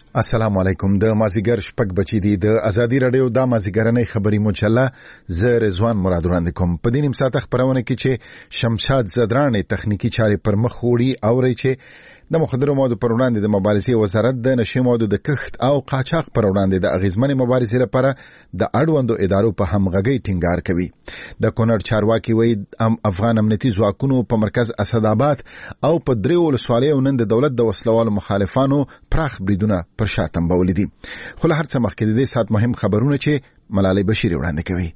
السلام علیکم. د مازیګر شپږ بچی دی د ازادي رادیو د مازیګرنۍ خبري مجله ز رضوان مراد وړاندې کوم. په دې نیم ساعت خبرونه کې چې شمشاد زدران تخنیکی چارې پر مخ وړي او ری چې د مخدرو موادو پر وړاندې د مبارزې وزارت د نشي موادو د کښت او قاچاق پر وړاندې د اغیزمنې مبارزې لپاره د اړوندو ادارو په همغږۍ ټینګار کوي. د کونړ چارواکي وایي افغان امنیتي ځواکونو په مرکز اسداباد او په دریو ولسوالیو نن د دولت د وسلوالو مخالفانو پراخ بریدونه پر شا تنبولي دي. خو له هر څه مخکې د دې سات مهم خبرونه چې ملالۍ بشیر وړاندې کوي.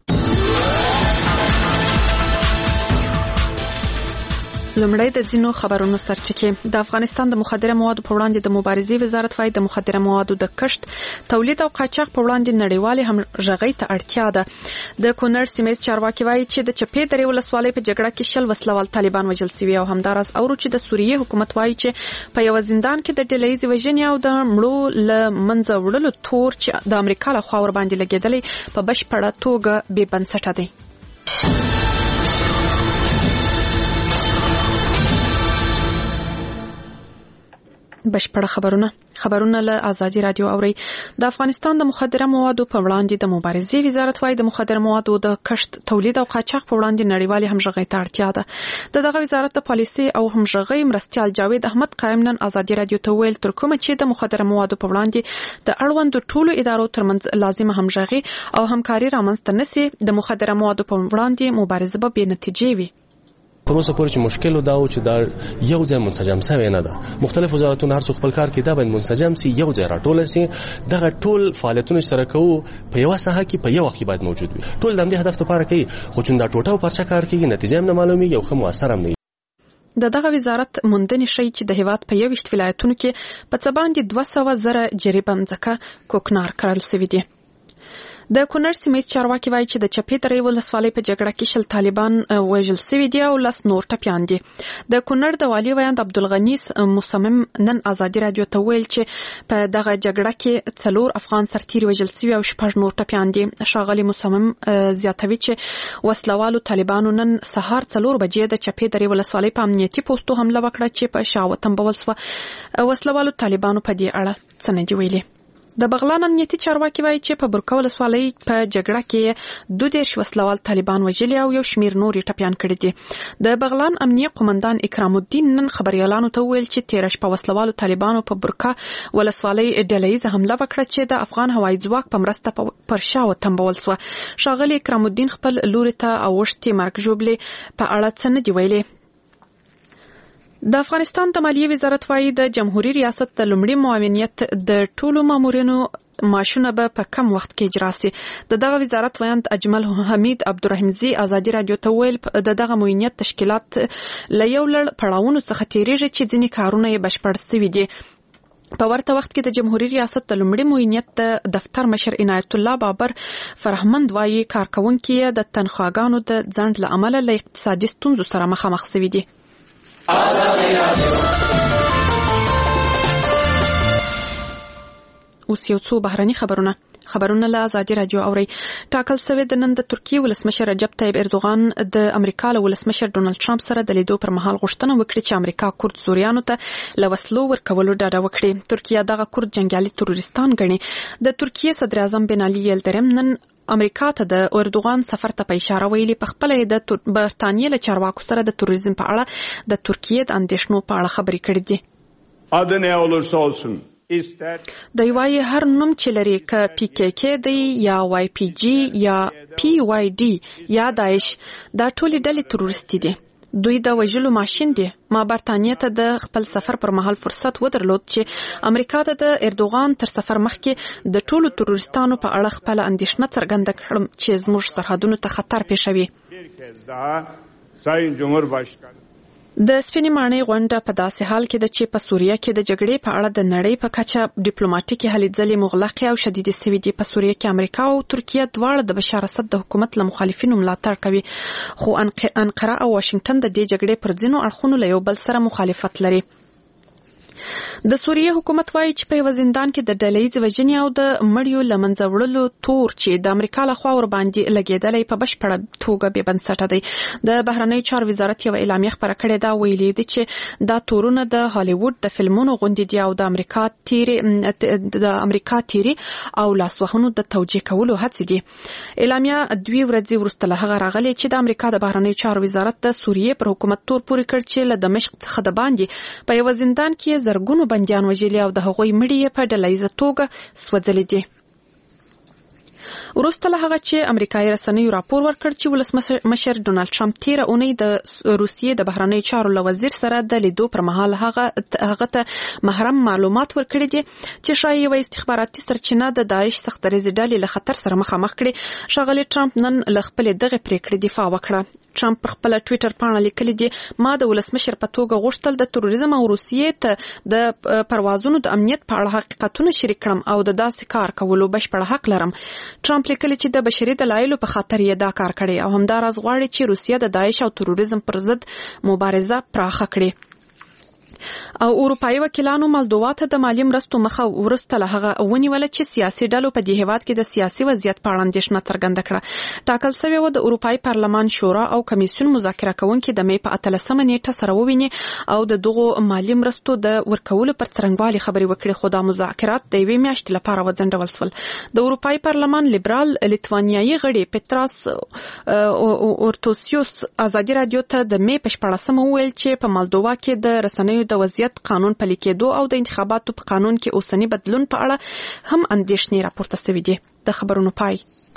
لومړی د ځینو خبرونو سرچینې. د افغانستان د مخدره موادو په وړاندې د مبارزې وزارت وايي د مخدره موادو د کښت، تولید او قاچاق په وړاندې نړیوالې همغږۍ ته اړتیا ده. د کونړ سیمه چارواکي وايي چې د چپې درې ولسوالۍ په جګړه کې 10 وسلوال طالبان وژل شوي او همدارس اورو چې د سوریې حکومت وايي چې په یو زندان کې د ډلهیزې وژنې او د مړو له منځه وړلو تور چې د امریکا له خوا ور باندې لګیدلې په بشپړه توګه بې بنسټه دی. بشپړه خبرونه له ازادي رادیو اوري. د افغانستان د مخدره موادو په وړاندې د مبارزې وزارت وايي د مخدره موادو د کښت، تولید او قاچاق په وړاندې نړیوالې همغږۍ ته اړتیا ده. دغه وزارت د پالیسي او همغږۍ مرستیال جاوید احمد قائم نن ازادي رادیو ته ویل تر کومه چې د مخدره موادو په وړاندې د اړوندو ټولو ادارو ترمنځ لازمه همغږۍ او همکاري رامنځته نشي د مخدره موادو په وړاندې مبارزه به بې نتیجې وي. تر اوسه پورې چې مشکل دا و چې دا یو ځای منسجم شوی نه ده. مختلف وزارتونه هر څو خپل کار کوي، دا باید منسجم سي، یو ځای راټول سي. دغه ټول فعالیتونه سره کوو په یو ساحه کې په یو وخت باید موجود وي. ټول د همدې هدف لپاره کوي، خو چې دا ټوټه او پرچا کار کوي نتیجه هم نه معلومي، یو ښه موثر هم نه. دغه وزارت موندنې شي چې د هیواد په 21 ولایتونو کې په څه باندې 200,000 جریبه مځکه کوکنار کړل شوی دی. د کونړ سیمه چارواکي وايي چې د چپې درې ولسوالۍ په جګړه کې 10 طالبان وژل شوي دي او 10 نور ټپیان دي. د کونړ د والي ویاند عبدالغنی مصمم نن ازادي رادیو ته ویل چې په دغه جګړه کې 4 افغان سرتیري وژل شوي او 6 نور ټپیان دي. ښاغلي مصمم زیاتوي چې وسلوالو طالبانو نن سهار 4 بجې د چپې درې ولسوالۍ په امنیتي پوسټو حمله وکړه چې په شا وتنبول شوه. وسلوالو طالبانو په دې اړه څه نه دی ویلي. د بغلان امنیتي چارواکي وايي چې په برکه ولسوالۍ په جګړه کې 22 وسلوال طالبان وژلي او یو شمیر نور ټپیان کړي دي. د بغلان امنیه قومندان اکرام الدین نن خبريالانو ته ویل چې 13 شپه وسلوالو طالبانو په برکه ولسوالۍ ډلهیزه حمله وکړه چې د افغان هوایي ځواک په مرسته پر شا وتنبول شو. ښاغلي اکرام الدین خپل لوري ته اوښتي مرګ ژوبلې په اړه څه نه دی ویلي. د افغانستان د مالیې وزارت وايي د جمهوریت ریاست د لومړي معاونیت د ټولو مامورینو معاشونه به په کم وخت کې اجرا شي. دغه وزارت ویاند اجمل حمید عبدالرحیمزی ازادي رادیو ته ویل دغه معاونیت تشکیلات له یو لړ پړاوونو څخه تیریږي چې ځینې کارونه یې بشپړ شوي دي. په ورته وخت کې د جمهوریت ریاست د لومړي معاونیت د دفتر مشر عنایت الله بابر فرهمند وايي کارکونکي د تنخواګانو د ځنډ له امله له اقتصادي ستونزو سره مخامخ شوي دي. اوس یو څو بهرني خبرونه له ازادي رادیو اوري. ټاکل شوی د نن د ترکیې ولسمشر رجب طیب اردوغان د امریکا له ولسمشر ډونالد ټرمپ سره د لیدو پر مهال غوښتنه وکړه چې امریکا کورد سوریانو ته له وسلو ورکولو ډاډه وکړي. ترکیه دغه کورد جنگیالي تروریستان ګڼي. د ترکیې صدر اعظم بن علي یلدرم نن امریکا ته د اردوغان سفر ته په اشاره ویلي په خپل د برتانیې له چارواکو سره د توریزم په اړه د ترکیې د اندېښنو په اړه خبرې کړې دي. اده نه ولرسه olsun د وایي هر نوم چې لري ک پی کې کې دی یا وای پی جی یا پی وای ډی یا داعش دا ټول ډلې تروریستي دي. دوی د وژلو ماشين دي. ما برتانیې ته د خپل سفر پر مهال فرصت ودرلود چې امریکا ته د اردوغان تر سفر مخکې د ټولو تروریستانو په اړه خپل اندېښنه څرګنده کړم چې زموږ سرحدونو ته خطر پیښوي. د سپینې ماڼۍ غونډه په داسې حال کې ده چې په سوریه کې د جګړې په اړه د نړۍ په کچه ډیپلوماټیکي هلې ځلې مغلقې او شدیدې شوې دي. په سوریه کې امریکا او ترکیه دواړه د بشار اسد د حکومت له مخالفینو ملاتړ کوي، خو انقره او واشنگټن د دې جګړې پر ځینو اړخونو له یو بل سره مخالفت لري. د سوریې حکومت وایي چې په یو زندان کې د ډلهییز وژنې او د مړیو له منځه وړلو تور چې د امریکا لخوا ور باندې لګېدلی په بشپړه توګه بې بنسټه دی. د بهرنیو چارو وزارت یو اعلامیه خپره کړې ده، ویلي دي چې دا تورونه د هالیووډ د فلمونو غوندې دي او د امریکا تیری او لاسوهنو د توجیه کولو هڅې دي. اعلامیه 2 ورځې وروسته له هغه راغلې چې د امریکا د بهرنیو چارو وزارت د سوریې پر حکومت تور پورې کړ چې له دمشق څخه د باندې په یو زندان کې زرګونو بندیان وژلي او د هغوی مړي په ډلهییزه توګه سوځلي دي. وروسته له هغه چې امریکایي رسنیو راپور ورکړ چې ولسمشر ډونالد ټرمپ تیره اونۍ د روسیې د بهرنیو چارو له وزیر سره د لیدو پر مهال هغه ته محرم معلومات ورکړي دي چې شایي یوه استخباراتي سرچینه د داعش سخت دریځ ډلې له خطر سره مخامخ کړي. ښاغلي ټرمپ نن له خپلې دغې پریکړې دفاع وکړه. ټرمپ پر خپل ټویټر پاڼه لیکلي دي، ما د ولسمشر په توګه غوښتل د تروریزم او روسیې ته د پروازونو د امنیت په اړه حقیقتونه شریک کړم او د داسې کار کولو بشپړ حق لرم. ټرمپ لیکلي چې د بشري دلایلو په خاطر یې دا کار کړی او همداراز غواړي چې روسیه د داعش او تروریزم پر ضد مبارزه پراخه کړي. او اروپایي وکیلانو مالدووا ته د مالی مرستو مخه ورسته له هغه ونیوله چې سیاسي ډلو په دې هیواد کې د سیاسي وضعیت په اړه اندېښنه څرګنده کړه. ټاکل شوې وه د اروپایي پارلمان شورا او کمیسیون مذاکره کوونکي د مې په 18 نیټه سره وویني او د دغو مالی مرستو د ورکولو پر څرنګوالي خبرې وکړي، خو دا مذاکرات د یوې میاشتې لپاره وځنډول شول. د اروپایي پارلمان لیبرال لیتوانیایي غړي پتراس اورتوسیوس ازادي رادیو ته د مې په 14 وویل چې په مالدووا کې د رسنیو د وضعیت قانون پلي کېدو او د انتخاباتو په قانون کې اوسنی بدلون په اړه هم اندېښنې راپورته شوې دي. د خبرونو پای.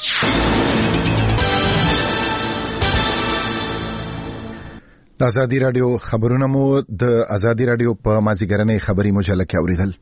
د ازادي رادیو خبرونه مو د ازادي رادیو په مازیګرنۍ خبري مجله کې اوریدل.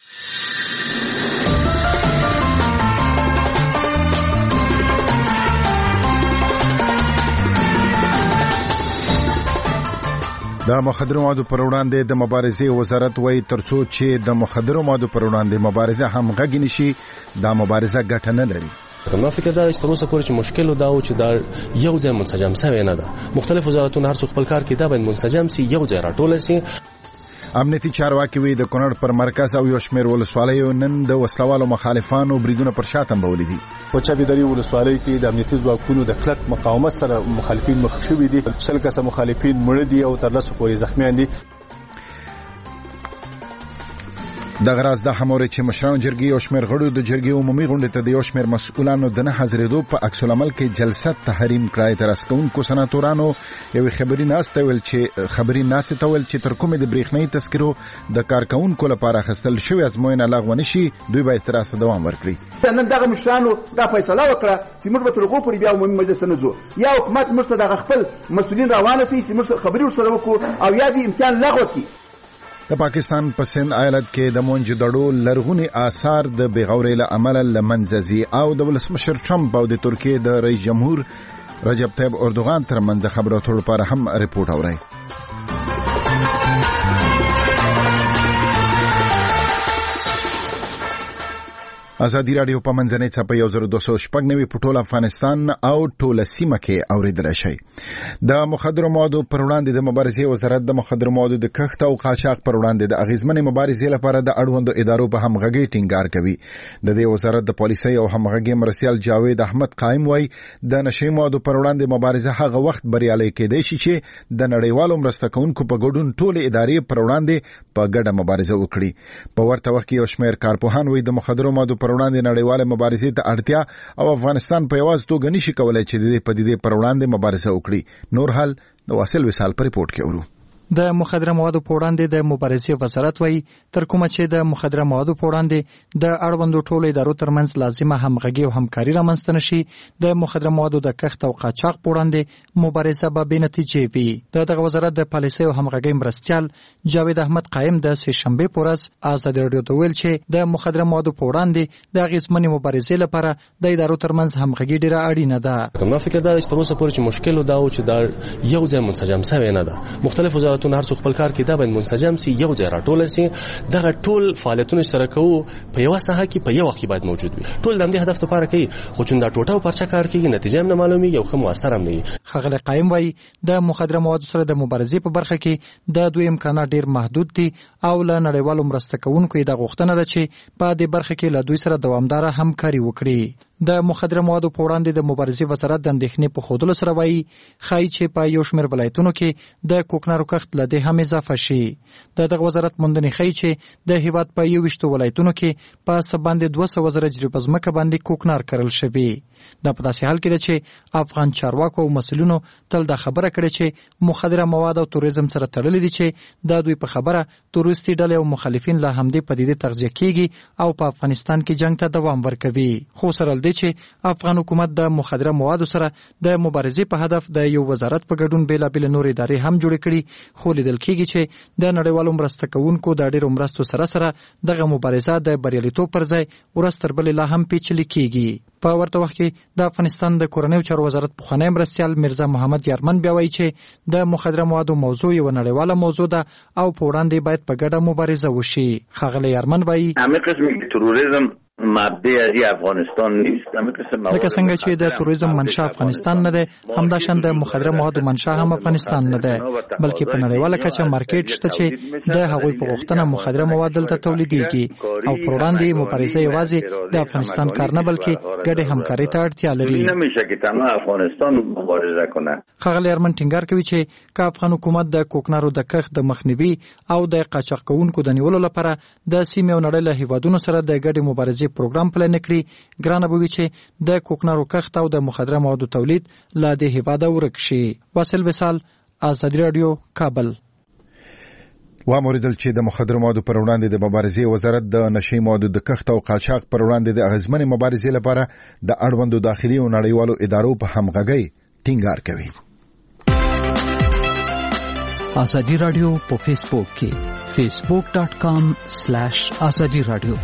د مخدرو موادو پر وړاندې د مبارزې وزارت وایي ترڅو چې د مخدرو موادو پر وړاندې مبارزه همغږي نشي دا مبارزه ګټه نه لري. ما فکر دا چې تر اوسه پورې چې مشکل دا و چې دا یو ځای منسجم شوی نه ده. مختلف وزارتونه هر څوک خپل کار کې دا باید منسجم سي، یو ځای راټول سي. امنیتي چارواکي وی د کونړ پر مرکز او یو شمېر ولسوالیو نن د وسلوالو مخالفانو بریدونه پر شا تنبولي دي. په چابدري ولسوالۍ کې د امنیتي ځواکونو د کلک مقاومت سره مخالفین مخ شوي دي. 100 کسه مخالفین مړه دي او تر 10 پورې زخمیان دي. د غراز د هموري چې مشران جرګي او شمېر غړو د جرګي عمومي غونډې ته د یو شمېر مسؤلانو د نه حاضرېدو په عکس العمل کې جلسه تحریم کړای. تر اسکونکو سناتورانو یو خبري ناست ویل چې تر کومه د بریښنايي تذکرو د کارکونکو لپاره خستل شوی ازموینه لغوه نشي، دوی به استراسه دوام ورکړي. نن دغه مشرانو دا فیصله وکړه چې موږ به تر هغو پورې بیا عمومي مجلس ته نه ځو، یا حکومت موږ ته دغه خپل مسؤلین روانه سي چې موږ خبرې ورسره وکړو او یا دې امتحان لغوه کړي. د پاکستان په سند ایالت کې د مونجدړو لرغونی آثار د بغوري له عمل لمنځزي او د ولسمشر ټرمپ او د ترکیې د رئیس جمهور رجب طیب اردوغان ترمنځ خبرو اترو لپاره هم ریپورت اوري. ازادي رادیو په منځنۍ څپه 1290 په ټول افغانستان او ټول سیمه کې اوریدل شي. د مخدرو موادو پر وړاندې د مبارزې وزارت د مخدرو موادو د کښت او قاچاق پر وړاندې د اغیزمنې مبارزې لپاره د اړوندو ادارو په همغږۍ ټینګار کوي. د دې وزارت د پالیسۍ او همغږۍ مرستیال جاوید احمد قائم وایي د نشي موادو پر وړاندې مبارزه هغه وخت بریالۍ کېدای شي چې د نړیوالو مرسته کوونکو په ګډون ټول ادارې پر وړاندې په ګډه مبارزه وکړي. په ورته وخت کې یو شمېر کارپوهان وایي د مخدرو موادو پر وړاندې نړیواله مبارزې ته اړتیا او افغانستان په یوازې توګه نشي کولای چې د دې پدیدې پر وړاندې مبارزه وکړي. نور حال د واصل وصال په ریپورت کې اورو. د مخدره موادو په وړاندې د مبارزې وزارت وایي تر کومه چې د مخدره موادو په وړاندې د اړوندو ټولو ادارو ترمنځ لازمه همغږي او همکاري رامنځته نشي، د مخدره موادو د کښت او قاچاق په وړاندې مبارزه به بې نتیجې وي. دغه وزارت د پالیسۍ او همغږۍ مرستیال جاوید احمد قائم د سه شنبې په ورځ ازادي رادیو ته ویل چې د مخدره موادو په وړاندې د اغیزمنې مبارزې لپاره د ادارو ترمنځ همغږي ډیره اړینه ده. ما فکر دا چې تر اوسه پورې چې مشکل دا و چې دا یو ځای منسجم شوی نه ده. مختلف وزارتونو هر څو خپل کار کې دا باید منسجم سي یو ځای راټول سي دغه ټول فعالیتونه سره کوو په یو ساحه کې په یو وخت باید موجود وي ټول د دې هدف لپاره کوي خو چې دا ټوټه او پرچا کار کوي نتیجه هم نه معلومي یو ښه موثر هم نه وي ښاغلی قایم وایي د مخدره موادو سره د مبارزې په برخه کې د دوی امکانات ډیر محدود دي او له نړیوالو مرسته کوونکو د غوښتنه ده چې په دې برخه کې له دوی سره دوامداره همکاري وکړي د مخدره موادو په وړاندې د مبارزې وزارت د اندېښنې په ښودلو سره وایي ښایي چې په یو شمېر ولایتونو کې د کوکنارو کښت له دې هم اضافه شي د دغه وزارت موندنې ښایي چې د هیواد په 21 ولایتونو کې په څه باندې 200 زره جریب ځمکه باندې کوکنار کرل شوي دا په داسې حال کې ده چې افغان چارواکو او مسؤلینو تل دا خبره کړې چې مخدره مواد او توریزم سره تړلي دي چې د دوی په خبره تورستي ډلې او مخالفین له همدې پدیدې تغذیه کیږي او په افغانستان کې جنگ ته دوام ورکوي خو سره دی چې افغان حکومت د مخدره موادو سره د مبارزې په هدف د یو وزارت په ګډون بیلابېل نور ادارې هم جوړې کړي خو لیدل کېږي چې د نړیوالو مرسته کوونکو د ډېرو مرستو سره سره دغه مبارزه د بریالیتوب پر ځای ورځ تر بلې لا هم پیچلې کېږي په ورته وخت کې د افغانستان د کورنیو چارو وزارت پخوانی مرستیال میرزا محمد یارمن بیا وایي چې د مخدره موادو موضوع یو نړیواله موضوع ده او په وړاندې باید په ګډه مبارزه وشي ښاغلی یارمن وایي همه قسم تروریسم مبدأ از افغانستان نیست لکه څنګه چې د توریزم منشا افغانستان نه ده همداشان د مخدره موادو منشا هم افغانستان نه ده بلکې په نړیواله کچه مارکیټ شته چې د هغوی په غوښتنه مخدره مواد دلته تولیدېږي او پر وړاندې مبارزه یوازې د افغانستان کار نه بلکې ګډې همکارۍ ته اړتیا لري نمیشه که تنها افغانستان مبارزه کنه ښاغلی یارمن ټینګار کوي چې که افغان حکومت د کوکنارو د کښت د مخنیوي او د قاچاق کوونکو د نیولو لپاره د سیمې او نړۍ له هیوادونو سره د ګډې مبارزې پروګرام پلان کړي ګرانه به وي چې د کوکنارو کښت او د مخدره موادو تولید له دې هیواده ورک شي واصل وصال ازادي رادیو کابل واوریدل چې د مخدره موادو پر وړاندې د مبارزې وزارت د نشي موادو د کښت او قاچاق پر وړاندې د اغیزمنې مبارزې لپاره د اړوندو داخلي او نړیوالو ادارو په همغږۍ ټینګار کوي ازادي رادیو په فیسبوک کې facebook.com/ازادي رادیو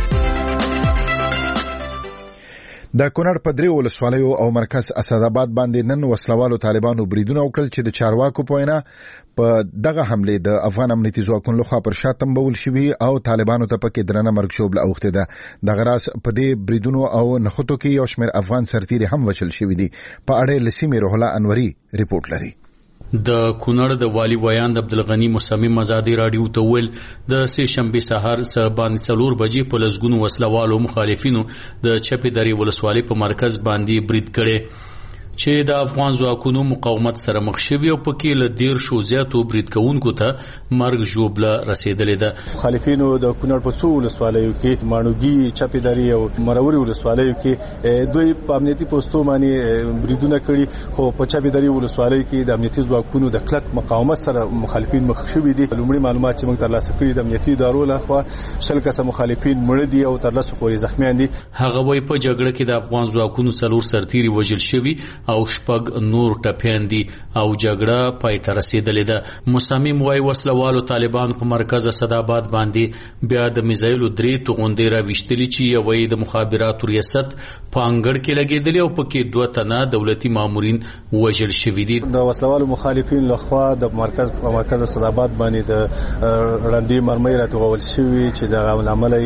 د کونړ په درې ولسوالیو او مرکز اسداباد باندې نن وسلوالو طالبانو بریدونه وکړل چې د چارواکو په وینا په دغه حمله د افغان امنیتي ځواکونو لخوا پر شاتم بول شوی او طالبانو ته پکې درنه مرګ شوبله اوخته ده د غراس په دې بریدونو او نخټو کې یو شمېر افغان سرتیري هم وچل شوی دي په اړه لسیمه روح الله انوري ریپورت لري د کونړ د والی ویان د عبدالغنی مصمم ازادي رادیو ته ویل د سه شنبه سهار س باندې 4 بجې په لسګونو وسلوالو مخالفینو د چپې درې ولسوالۍ په مرکز باندې برید کړي چې د افغان ځواکونو مقاومت سره مخ شوی او پکې له ډیر شو زیاتو برید کوونکو ته مرګ ژوبله رسیدلې ده مخالفینو د کونړ په څو ولسوالیو کې مانوګي چپې درې او مروري ولسوالیو کې دوی په امنیتي پوسټو باندې بریدونه کړي خو په چپې درې ولسوالۍ کې د امنیتي ځواکونو د کلک مقاومت سره مخالفین مخ شوي دي لومړی معلومات چې موږ ترلاسه کړي د امنیتي ادارو لخوا 10 کسه مخالفین مړه دي او تر لاسه پورې زخمیان دي هغه وایي په جګړه کې د افغان ځواکونو 4 سرتیري وژل شوي او شپږ نور ټپیان دي او جګړه پای ته رسیدلې ده مصمم وایي وسلوالو طالبانو په مرکز اسداباد باندې بیا د میزایلو درې توغندې را وشتلې چې یوې د مخابراتو ریاست په انګړ کې لګېدلې او پکې 2 تنه دولتي مامورین وژل شوي دي د وسلوالو مخالفین لخوا د مرکز اسداباد باندې د رندې مرمۍ راټول شوي چې د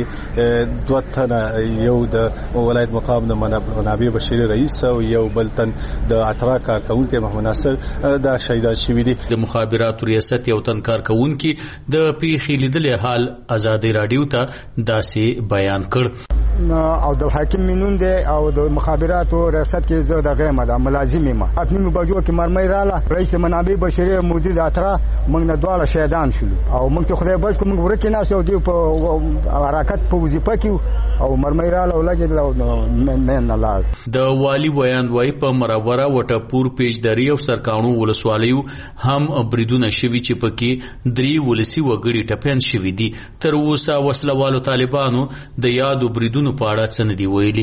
عملي 2 تنه یو د ولایت مقام د منابع بشري رئیس او یو بل تن د اترا کارکونکو محمد ناصر د شهیدان شوی دي د مخابراتو ریاست یو تن کارکونکو د پیښې لیدلې حال ازادي رادیو ته داسې بیان کړ او د حاکم مینون دی او د مخابراتو ریاست کې زه د غیمه د ملازم ما اپنی بجو کې مرمۍ رااله رئیس منابع بشري مدیر اترا موږ نه دواړه شهیدان شول او موږ ته خدای بچ کوم ورکه نه شو دی په حرکت په وظیفه کې او مرمۍ رااله ولګي من نه لاړ د والی ویان وای په مراوره وټپور پیجدری او سرکانو ولسوالیو هم بریدونه شوي چې پکې 3 ولسی وګړي ټپيان شوي دي تر اوسه وسلوالو طالبانو د یادو بریدونو په اړه څه نه دی ویلي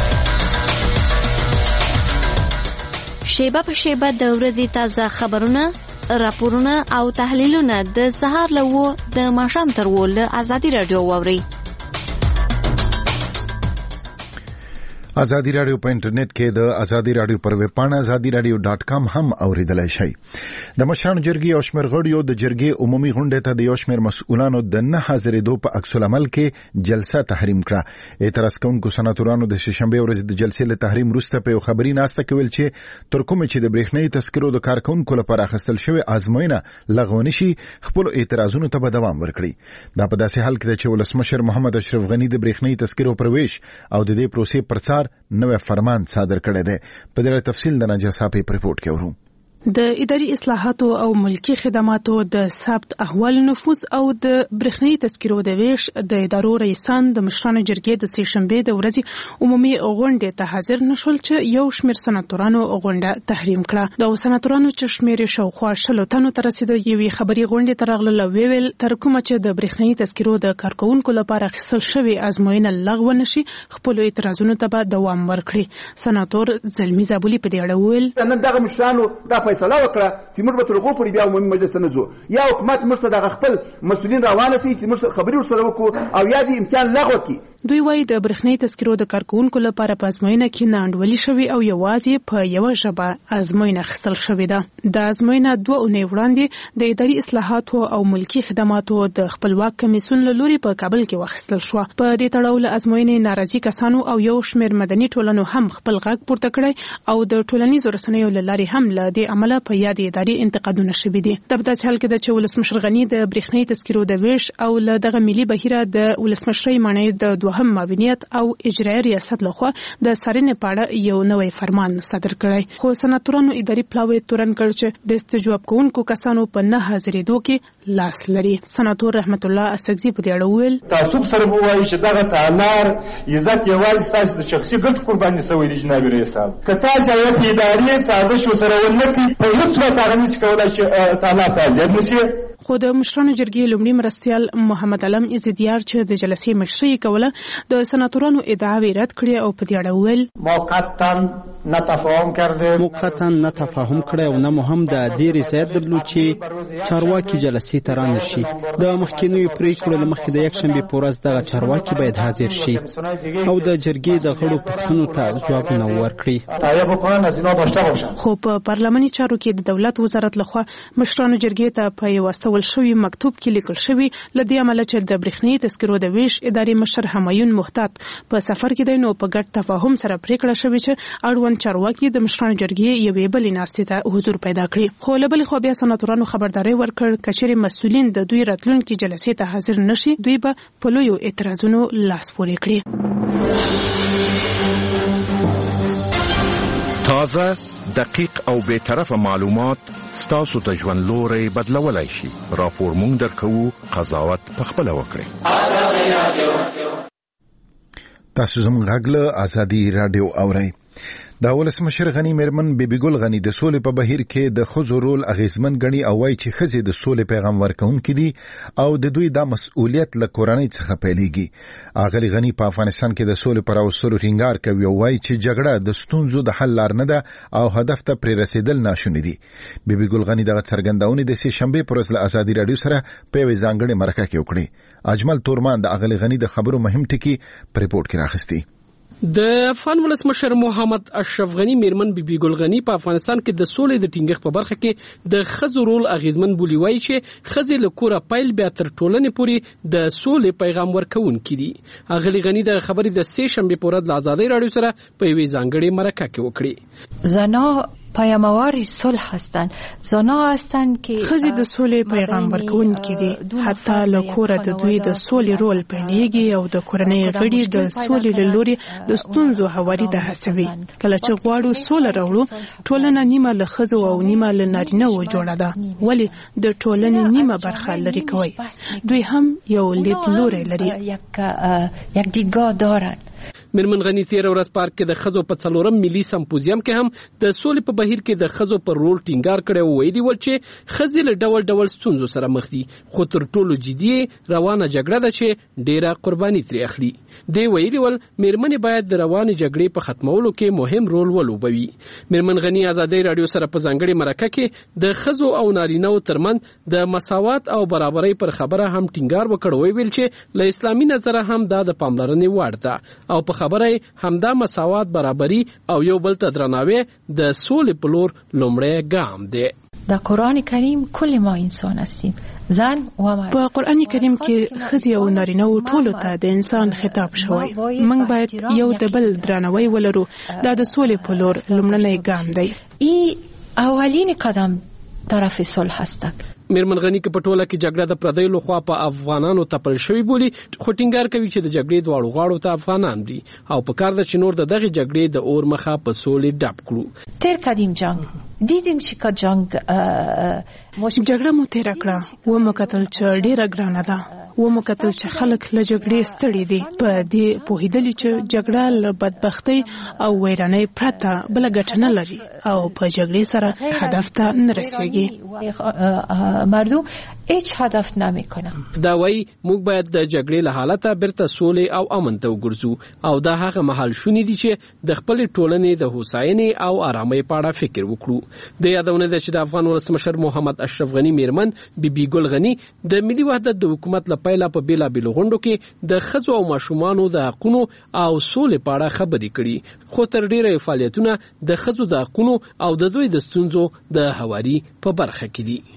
شیبه په شیبه د ورځې تازه خبرونه راپورونه او تحلیلونه د سهار له د ماښام تر ول ازادي رادیو واوري ازادي رادیو په انټرنیټ کې د ازادي رادیو پر ویب پاڼه azadiradio.com هم اوریدلای شئ. د مشرانو جرګې او شمېر غړیو د جرګې عمومي غونډې ته د یو شمېر مسؤلانو د نه حاضرېدو په عکس العمل کې جلسه تحریم کړه. اعتراض کوونکو سناتورانو د شنبه ورځې د جلسې له تحریم وروسته په یو خبري ناسته کې ویل چې تر کومه چې د برېښنايي تذکرو د کارکونکو لپاره اخیستل شوی ازموینه لغوه نشي خپل اعتراضونو ته به دوام ورکړي. دا په داسې حال کې چې ولسمشر محمد اشرف غنی د برېښنايي تذکرو پرويش او د دې پروسې پرڅار نوې فرمان صادر کړی دی. په دې تفصیل د نجا صاحب په ریپورت کې ورو. د اداري اصلاحاتو او ملکی خدماتو د ثبت احوال نفوذ او د برېښنايي تذکرو د ویش د ادارو رئیسان د مشرانو جرګې د سې شنبه د ورځې عمومي غونډې ته حاضر نشول چې یو شمېر سناتورانو غونډه تحریم کړه. د سناتورانو چې شمېر شاوخوا 100 تنو ته رسیدو یوې خبري غونډې ته راغله ویل تر کومه چې د برېښنايي تذکرو د کارکونکو لپاره اخیستل شوی ازموینه لغوه نشي خپل اعتراضونو ته به دوام ورکړي. سناتور زلمی زابولی په دې اړه ویل نن دغه مشرانو فیصله وکړه چې موږ به تر هغو پورې بیا عمومي مجلس ته نه ځو یا حکومت موږ ته دغه خپل مسؤلین راوانه سي چې موږ خبرې ورسره وکړو او یا دې امتحان لغوه کړي. دوی وايي د برېښنايي تذکرو د کارکونکو لپاره په ازموینه کې ناانډولي شوې او یوازې په یو ژبه ازموینه اخیستل شوې ده. د ازموینه 2 اونۍ وړاندې د اداري اصلاحاتو او ملکی خدماتو د خپلواک کمیسیون له لوري په کابل کې واخیستل شو. په دې تړاو له ازموینې ناراضي کسانو او یو شمېر مدني ټولنو هم خپل غږ پورته کړی او د ټولنیزو رسنیو له لارې هم له دې عمله په یاد اداري انتقادونه شوي دي. د داسې حال کې چې ولسمشر غنی د برېښنايي تذکرو د ویش او له دغه ملي بهیره د ولسمشرۍ معنی د دوهم معاونیت او اجرایي ریاست لخوا د څارنې په اړه یو نوی فرمان صادر کړی. خو سناتورانو اداري پلاوی تورن کړ چې د استجواب کوونکو کسانو په نه حاضرېدو کې لاس لري. سناتور رحمت الله اسقزي په دې اړه ویل تعصب سره وایي چې دغه تعالار عزت یوازې تاسو د شخصي ګټو قرباني شوی دی جناب رئیس صاحب. که تاسو یو اداري سازش سره ونکړي په هیڅ وخت هغه نشي کولای چې تعالی تاجر نشي. خو د مشرانو جرګې لومړي مرستیال محمد علم عزیدیار چې د جلسې مشري کوله د سناتورانو ادعاوې رد کړې او په دې اړه ویل موقتا نه تفاهم کړی او نه هم د دې رضایت درلود چې چارواکي جلسې ته رانشي. د مخکینیو پریکړو له مخې د یکشنبې په ورځ دغه چارواکي باید حاضر شي او د جرګې د غړو پوښتنو ته ځوابونه ورکړي. خو په پارلماني چارو کې د دولت وزارت لخوا مشرانو جرګې ته په یو استول شوی مکتوب کې لیکل شوی لدې عمله چې د برېښنايي تذکرو د ویش اداري مشر همایون محتاط په سفر کې دی نو په ګډ تفاهم سره پریکړه شوې چې اړوند چارواکي د مشرانو جرګې یوې بلې ناستې ته حضور پیدا کړي. خو له بلې خوا بیا سناتورانو خبرداري ورکړ کچېرې مسؤلین د دوی راتلونکي جلسې ته حاضر نشي دوی به په لویو اعتراضونو لاس پورې کړي. تازه دقیق او به طرفه معلومات ستاسو ته ژوند لوري بدلولای شي. راپور مونږ درکو قضاوت پخپله وکړي. تاسو زموږ غږ له ازادي رادیو اورئ. د ولسمشر غنی میرمن بیبي ګل غنی د سولې په بهیر کې د ښځو رول اغیزمن ګڼي او وايي چې ښځې د سولې پیغام ورکوونکي دي او د دوی دا مسؤلیت له کورنۍ څخه پیلېږي. اغلی غنی په افغانستان کې د سولې پر اوسلو ټینګار کوي او وايي چې جګړه د ستونزو د حل لار نه ده او هدف ته پرې رسیدل ناشونی دي. بیبي ګل غنی دغه څرګندونه د سې شنبه پر ورځ له ازادي رادیو سره په یوه ځانګړې مرکه کې وکړه. اجمل تورمان د اغلی غنی د خبرو مهم ټکي په ریپورت کې راخستی. د افغان ولسمشر محمد اشرف غنی میرمن بیبي ګل غنی په افغانستان کې د سولې د ټینګښت په برخه کې د ښځو رول اغیزمن بولی وایي چې ښځې له کوره پیل بیا تر ټولنې پورې د سولې پیغام ورکوونکي دي. اغلی غنی د خبرې د سې شنبه په ورځ له ازادي رادیو سره په یوې ځانګړې مرکه کې وکړي. زنا پیاموار صلح هستند. زنا هستند که ښځې د سولې پیغام ورکوونکي دي. حتی له کوره د دوی د سولې رول پیلېږي او د کورنۍ غړي د سولې له لوري د ستونزو هواري د هڅوي. کله چې غواړو سوله راوړو ټولنه نیمه له ښځو او نیمه له نارینه‌وو جوړه ده ولې د ټولنې نیمه برخه لري کوي. دوی هم یو لیدلوری لري. یک دیدگاه دارند. میرمن غنی تیر ورځ پارک کې د ښځو په 4م ملي سمپوزیم کې هم د سولې په بهیر کې د ښځو پر رول ټینګار کړی او ویلي ول چې ښځې له ډول ډول ستونزو سره مخ دي خو تر ټولو جدي روانه جګړه ده چې ډیره قرباني ترې اخلي. دی ویلي ول میرمنې باید د روانې جګړې په ختمولو کې مهم رول ولوبوي. میرمن غنی ازادي رادیو سره په ځانګړي مرکه کې د ښځو او نارینه‌و ترمنځ د مساوات او برابرۍ پر خبره هم ټینګار وکړ. ویل چې له اسلامي نظره هم دا د پاملرنې وړ ده او په خبره همدا مساوات برابرۍ او یو بل ته درناوی د سولې په لور لومړی ګام دی. در قرآن کریم کل ما انسان هستیم، زن و مرد. په قرآن کریم کې ښځې او نارینه‌و ټولو ته د انسان خطاب شوی. موږ باید یو د بل درناوی ولرو. دا د سولې په لور لومړنی ګام دی. این اولین قدم طرف صلح هستک. میرمن غنی کې په ټوله کې جګړه د پردیو لخوا په افغانانو تپل شوی بولی، خو ټینګار کوي چې د جګړې دواړو غاړو ته افغانان دي او په کار ده چې نور د دغه جګړې د اور مخه په سولې ډب کړو. تیر کردیم جنگ، دیدیم چې که جنگ جګړه مو تیر کړه و مو کتل چې ډیره ګرانه ده، و مو کتل چې خلک له جګړې ستړي دي. په دې پوهیدلی چې جګړه له بدبختۍ او ویرانۍ پرته بل ګټه نه لري او په جګړې سره هدف ته نه رسیږي. مردم هیچ هدف نمیکنه. دا وای موږ باید د جګړې له حالته بیرته سولې او امن ته وګرځو او دا هغه مهال شونې دي چې د خپل ټولنې د هوساینې او آرامۍ په اړه فکر وکړو. د یادونه ده چې د افغان ولسمشر محمد اشرف غنی میرمن بیبي ګل غنی د ملي وحدت د حکومت لپاره په بیلابېلو غونډو کې د ښځو او ماشومانو د حقونو او سولې په اړه خبرې کړي، خو تر ډیره فعالیتونه د ښځو د حقونو او د دوی د ستونزو د هواري په برخه کې دي.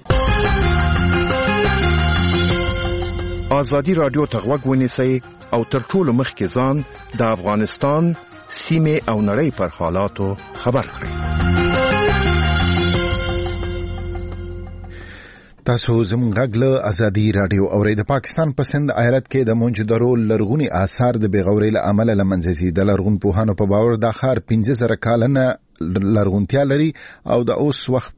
ازادي رادیو ته غوږ ونیسئ او تر ټولو مخکې ځان د افغانستان سیمې او نړۍ پر حالاتو خبر کړئ. تاسو زموږ غږ له ازادي رادیو اورئ. د پاکستان په سند ایالت کې د موجودرو لرغونی آثار د بېغورۍ له امله له منځه ځي. د لرغون پوهانو په باور دا ښار 15,000 کلنه لرغونتیا لري او د اوس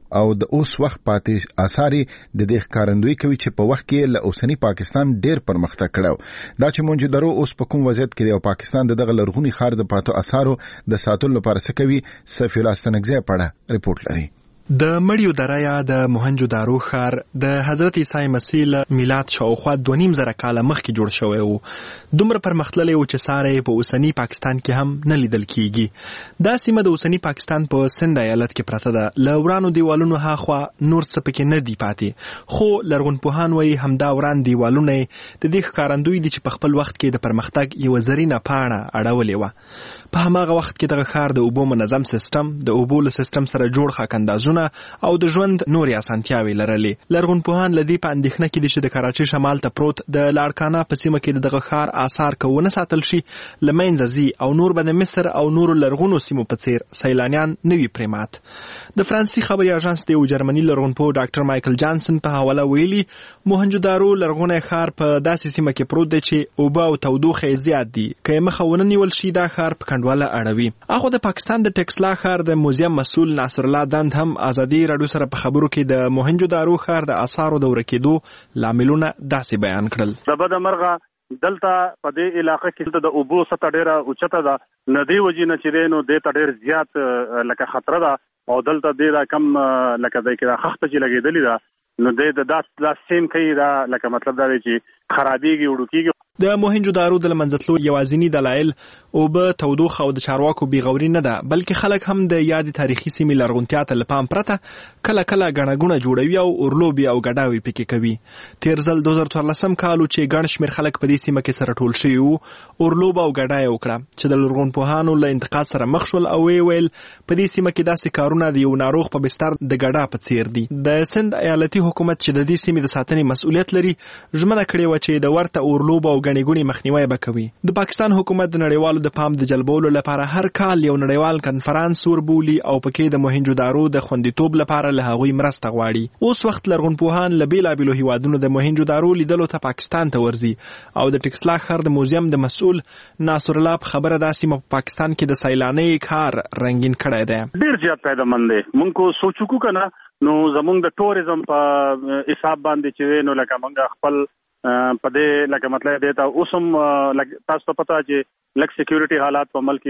وخت پاتې آثار د دې ښکارندویي کوي چې په وخت کې له اوسنی پاکستان ډېر پرمختګ کړو. دا چې موجودرو اوس په کوم وضعیت کې دی او پاکستان دغه لرغونی ښار د پاتو آثارو د ساتلو لپاره څه کوي، سفیر الله ستنګزی په اړه ریپورت لري. د مړیو دره یا د موهنجو دارو ښار د حضرت عیسی مسیح له میلاد شاوخوا 2.5 کاله مخکې جوړ شوی و. دومره پرمختللی و چې ساره په اوسنی پاکستان کې هم نه لیدل کیږي. دا سیمه د اوسنی پاکستان په سند ایالت کې پرته ده. له ورانو دیوالونو هاخوا نور څه پکې نه دی پاتې، خو لرغونپوهان وایي همدا وران دیوالونه د دې ښکارندوی دي چې په خپل وخت کې د پرمختګ یوه زرینه پاڼه اړولې وه. په هماغه وخت کې دغه ښار د اوبو منظم سیستم، د اوبو له سیستم سره جوړ خاکندازونه او د ژوند نورې اسانتیاوې لرلې. لرغونپوهان له دې په اندېښنه کې دي چې د کراچۍ شمال ته پروت د لاړکانا په سیمه کې دغه ښار آثار که ونه ساتل شي له منځه ځي او نور به د مصر او نورو لرغونو سیمو په څیر سیلانیان نه وي پرې مات. د فرانسې خبري اژانس د یو جرمني لرغونپوه ډاکټر مایکل جانسن په حواله ویلي موهنجودارو لرغونی ښار په داسې سیمه کې پروت دی چې اوبه او تودوخه یې زیات دي. که یې مخه ونه نیول شي دا ښار په کنډواله اړوي. اخو د پاکستان د ټکسلا ښار د موزیم مسؤل ناصر الله دند هم ازادي رادیو سره په خبرو کې د موهنجودارو ښار د آثارو د ورکېدو لاملونه داسې بیان کړل. د بده مرغه دلته په دې علاقه کې د اوبو سطح ډیره اوچته ده، ندی وجې نه چې دی نو دې ته ډیر زیات لکه خطره ده او دلته ډیره کم لکه دی کې خښته چې لګېدلې ده نو د دا سیم کوي دا لکه مطلب دا دی چې خرابېږي وړوکېږي. د موهنجودارو د لمنځتلو یوازینی دلایل اوبه، تودوخه او د چارواکو بېغوري نه ده، بلکې خلک هم د یادې تاریخي سیمې لرغونتیا ته له پام پرته کله کله ګڼه ګوڼه جوړوي او اورلوبې او ګډاوې پکې کوي. تېر ځل 2014 کال چې ګڼ شمېر خلک په دې سیمه کې سره ټول شوي وو، اورلوبه او ګډا یې وکړه چې د لرغونپوهانو له انتقاد سره مخ شول او ویې ویل په دې سیمه کې داسې کارونه د یو ناروغ په بستر د ګډا په څیر دي. د سند ایالتي حکومت چې د دې سیمې د ساتنې مسؤلیت لري ژمنه کړې وه چې د ورته اورلوبه او ګڼې ګوڼې مخنیوی به کوي. د پاکستان حکومت د نړیوالو د پام د جلبولو لپاره هر کال یو نړیوال کنفرانس وربولي او پکې د موهنجودارو د خوندیتوب لپاره له هغوی مرسته غواړي. اوس وخت لرغونپوهان له بیلابېلو هیوادونو د موهنجودارو لیدلو ته پاکستان ته ورځي او د ټکسلا ښار د موزیم د مسؤل ناصر الله په خبره دا سیمه په پاکستان کې د سیلانۍ کار رنګین کړی دی. ډیر زیات پیدامند دی. مونږ کو سوچو کو کنه نو زمونږ د ټوریزم په حساب باندې چې نو لکه مونږ خپل په دې لکه مطلب دی ته اوس هم تاسو ته پته چې لکه سکیورټي حالات په ملک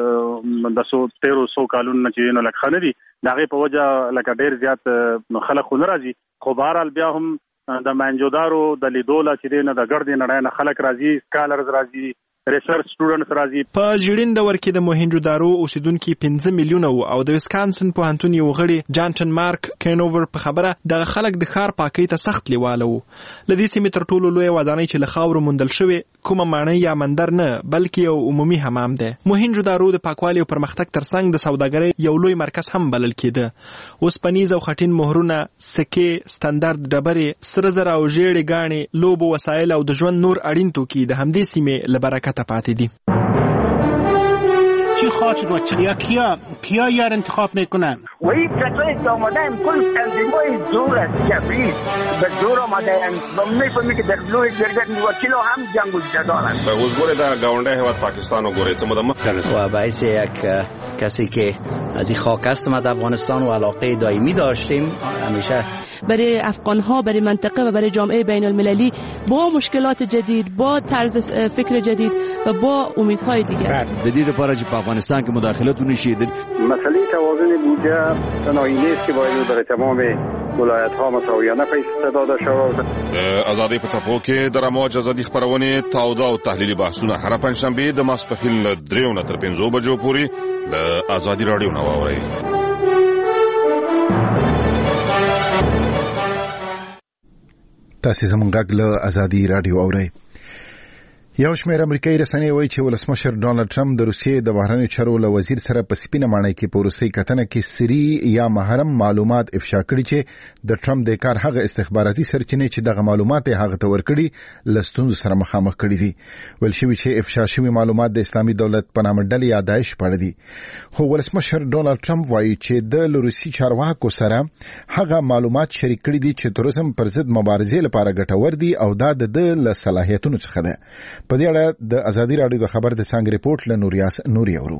کې د 1300 کالونو چې نو لکه خنه دي دغه په وجه لکه ډیر زیات خلک خو ناراضي. خو بهرحال بیا هم د موهنجودارو د لیدوله چې نه د ګرد نړۍ نه خلک راځي، سکالرز راځي، ریسرچ سټوډنټس راځي. په ژړین دور کې د موهنجو دارو اوسیدونکو 5 میلیونه او د ویسکانسن پوهنتون یو غړي جانټن مارک کینوور په خبره د خلک د ښار پاکۍ ته سخت لیواله وو. لدې سیمې تر ټولو لوی ودانۍ چې له خاورو موندل شوې کومه ماڼۍ یا مندر نه بلکې یو عمومي حمام دی. موهنجو دارو د پاکوالي او پرمختګ ترڅنګ د سوداګرۍ یو لوی مرکز هم بلل کېده. اوسپنیز او خټین مهرونه، سکې، ستاندرد ډبرې، سره زر او ژیړې ګاڼې، لوبو وسایل او د ژوند نور اړین توکي د همدې سیمې له برکته پاتې دي. چی خواهد و کیا یار انتخاب میکنن؟ و این کسایی که آمدن کل تنظیمای زور است کبریز به زور آمدن و میفهمی که در لوی جرگت وکیل هم جنگ و جدال است. به حضور در گاونده هواد پاکستان و گوره چه مدام و باعث یک کسی که از این خاک هستم از افغانستان و علاقه دائمی داشتیم همیشه برای افغان‌ها، برای منطقه و برای جامعه بین المللی با مشکلات جدید، با طرز فکر جدید و با امیدهای دیگر. جدید لپاره چې په افغانستان کې مداخلتونه شي. مسئله توازن بودجه تنهایی نیست که باید در تمام ولایت‌ها مساویانه پیش داده شود. آزادی په څپو کې د رموج ازادي خبرونه تاوده او تحلیلي بحثونه هر پنځشنبه د ماسپښین له 3 تر 5 بجو پورې د آزادي رادیو نو اورئ. تاسو زموږ غږ له آزادي رادیو اورئ. یو شمېر امریکایي رسنۍ وایي چې ولسمشر ډونالد ټرمپ د روسیې د بهرنیو چارو له وزیر سره په سپینه ماڼۍ کې په وروستۍ کتنه کې سري یا محرم معلومات افشا کړي چې د ټرمپ د کار هغه استخباراتي سرچینې چې دغه معلومات هغه ته ورکړي له ستونزو سره مخامخ کړي دي. ویل شوي چې افشا شوي معلومات د اسلامي دولت په نامه ډلې یا داعش په اړه دي. خو ولسمشر ډونالد ټرمپ وایي چې د روسي چارواکو سره هغه معلومات شریک کړي دي چې تروریزم پر ضد مبارزې لپاره ګټور دي او دا د له صلاحیتونو څخه ده. په دې اړه د آزادي رادیو د خبر د څنګه ریپورت له نوري اورو.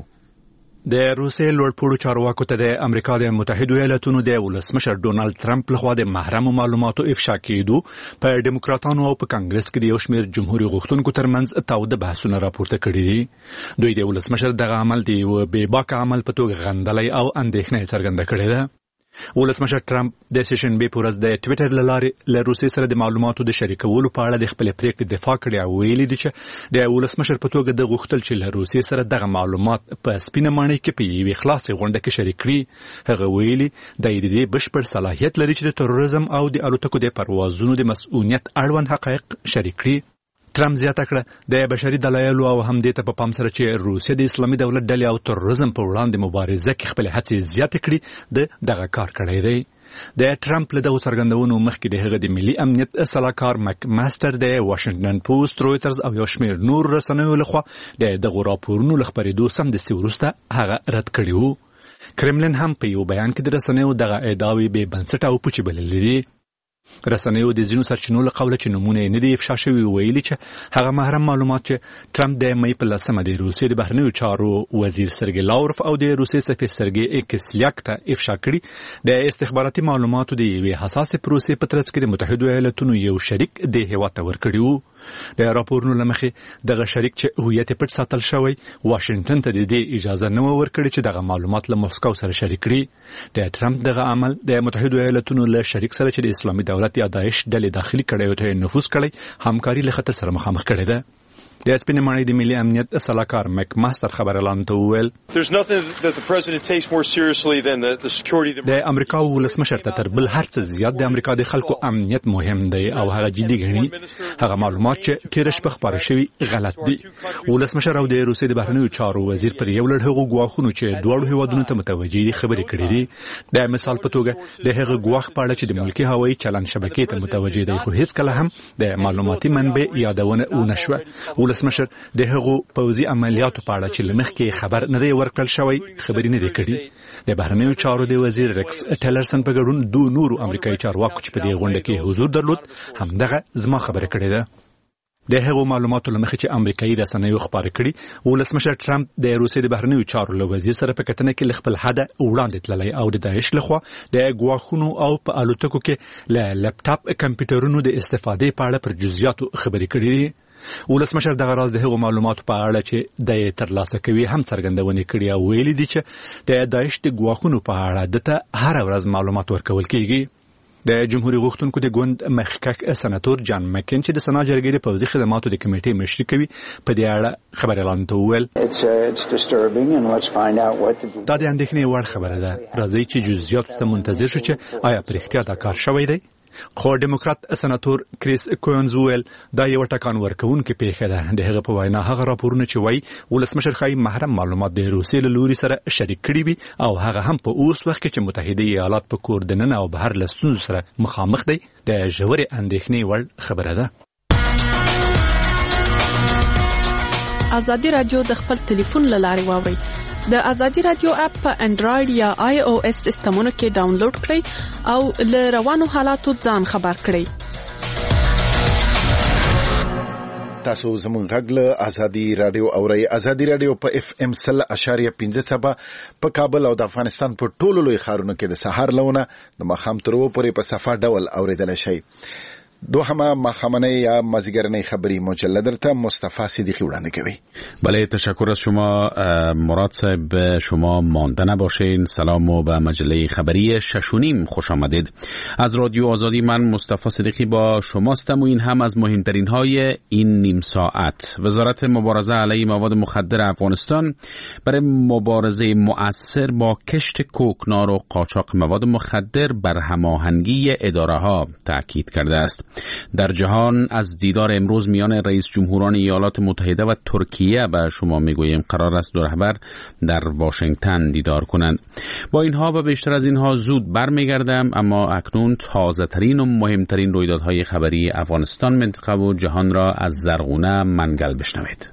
د روسیې لوړپوړو چارواکو ته د امریکا د متحده ایالاتونو د ولسمشر ډونالد ټرمپ لخوا د محرم معلوماتو افشا کېدو په ډیموکراتانو او په کانګرس کې د یو شمېر جمهوریت غوښتونکو ترمنځ تاوده بحثونه راپورته کړي دي. دوی د ولسمشر دغه عمل دی او بې باکه عمل په توګه غندلی او اندېښنه څرګنده کړې ده. ولسمشر ټرمپ د سیشنبې په ورځ د ټویټر له لارې له روسیې سره د معلوماتو د شریکولو په اړه د خپلې پریکړې دفاع کړې او ویلي دي چې د ولسمشر په توګه د غوښتل چې له روسیې سره دغه معلومات په سپینه ماڼۍ کې په یوې خلاصې غونډه کې شریک کړي. هغه ویلي د دې بشپړ صلاحیت لري چې د تروریزم او د الوتکو د پروازونو د مسؤلیت اړوند حقایق شریک کړي. ټرمپ زیاته کړه د بشري دلایلو او هم دې ته په پام سره چې روسیه د اسلامي دولت ډلې او تروریزم په وړاندې مبارزه کې خپل هڅې زیاتې کړي دغه کار کړی دی. د ټرمپ له دغو څرګندونو مخکې د هغه د ملي امنیت سلاکار مک ماستر د واشنگټن پوسټ، رويټرز او یو شمېر نور رسنیو لخوا دغه راپورونو له خپرېدو سمدستي وروسته هغه رد کړي وو. کرملین هم په یو بیان کې د رسنیو دغه ادعاوې بې بنسټه او پوچې بللې دي. رسنیو د ځینو سرچینو له قوله چې نمونه یې نه دي افشا شوي ویلي چې هغه محرم معلومات چې ټرمپ د مې په 10 د روسیې د بهرنیو چارو وزیر سرګی لاوروف او د روسیې سفیر سرګی ایکسلیاک ته افشا کړي د استخباراتي معلوماتو د یوې حساسې پروسې په ترڅ کې د متحده ایالاتونو یو شریک د هیواد ته ورکړي وو. د راپورونو له مخې دغه شریک چې هویت پټ ساتل شوی واشنگټن ته د دې اجازه نه ورکړي چې دغه معلومات له موسکو سره شریک کړي. د ټرمپ دغه عمل د متحده ایالاتونو له شریک سره چې د اسلامي دولت یا داعش ډلې داخلي کړي او ته نفوذ کړي همکاري له خطر سره مخامخ کړي ده. د سپینې ماڼۍ د ملي امنیت سلاکار مک ماستر خبر اعلان ته وویل د امریکا ولسمشر ته تر بل هر څه زیات د امریکا د خلکو امنیت مهم دی او هغه جدي ګڼي. هغه معلومات چې تیر شپه خبره شوي غلط دي. ولسمشر او د روسیې د بهرنیو چارو وزیر پر یو لړ هغو ګواښونو چې دواړو هیوادونو ته متوجه دي خبرې کړې دي. د مثال په توګه د هغه ګواښ په اړه چې د ملکي هوایي چلند شبکې ته متوجه دی خو هیڅ کله هم د معلوماتي منبع یادونه ونه شوه. ولسمشر د هغو پوځي عملیاتو په اړه چې لمخکې خبر نه دی ورکړل شوی خبرې نه دی کړي. د بهرنیو چارو د وزیر ریکس ټیلرسن په ګډون دوه نورو امریکایي چارواکو چې په دې غونډه کې حضور درلود همدغه زما خبره کړې ده. د هغو معلوماتو لمخې چې امریکایي رسنیو خبره کړي ولسمشر ټرمپ د روسیې د بهرنیو چارو له وزیر سره په کتنه کې خپل حد وړاندې تللی او د داعش لخوا د ګواښونو او په الوتکو کې له لپټاپ کمپیوټرونو د استفادې په اړه پر جزئیاتو خبرې کړي دي. ولسمشر دغه راز د هغو معلوماتو په اړه چې د ترلاسه کوي هم څرګندونه کړې او ویلي دي چې د داعش د ګواښونو په اړه دته هر ورځ معلومات ورکول کیږي. د جمهوریت غوښتونکو د ګوند مخکښ سناتور جان مکین چې د سنا جرګې د پوځي خدماتو د کمیټې مشري کوي په دې اړه خبر اعلان ته وویل دا د اندېښنې وړ خبره ده. راځي چې جزئیات ته منتظر شو چې آیا پر اختیار دا کار شوی دی. خو ډیموکرات سناتور کریس کوینز ویل دا یو ټکان ورکوونکې پیښه ده. د هغه په وینا هغه راپورونه چې وایي ولسمشر ښایي محرم معلومات د روسیې له لوري سره شریک کړي وي او هغه هم په اوس وخت کې چې متحده ایالات په کور دننه او بهر له ستونزو سره مخامخ دی د ژورې اندېښنې وړ خبره ده. ازادي رادیو د خپل ټلیفون له لارې واورئ. د ازادي رادیو اپ په انډراید یا آی او اس سیستمونو کې ډاونلوډ کړئ او له روانو حالاتو ځان خبر کړئ. تاسو زموږ غږ له ازادي رادیو اورئ. ازادي رادیو په اف ام 100.5 په کابل او د افغانستان په ټولو لوی ښارونو کې د سهار لونه د ماښام تر اوو پورې په صفه ډول اوریدلی شئ. دوهمه ماخامنه یا مازیگرنه خبری مجله درته مصطفی صدیقی وړاندې کوي. بله تشکر از شما مراد صاحب. شما مانده نباشین. سلام و به مجله خبری 6:30 خوش آمدید. از رادیو آزادی من مصطفی صدیقی با شماستم و این هم از مهمترین های این نیم ساعت. وزارت مبارزه علیه مواد مخدر افغانستان برای مبارزه مؤثر با کشت کوکنار و قاچاق مواد مخدر بر هماهنگی اداره ها تاکید کرده است. در جهان از دیدار امروز میان رئیس جمهوران ایالات متحده و ترکیه به شما میگوییم قرار است دو رهبر در واشنگتن دیدار کنند. با اینها و بیشتر از اینها زود برمیگردم، اما اکنون تازه ترین و مهمترین رویدادهای خبری افغانستان، منطقه و جهان را از زرغونه منگل بشنوید.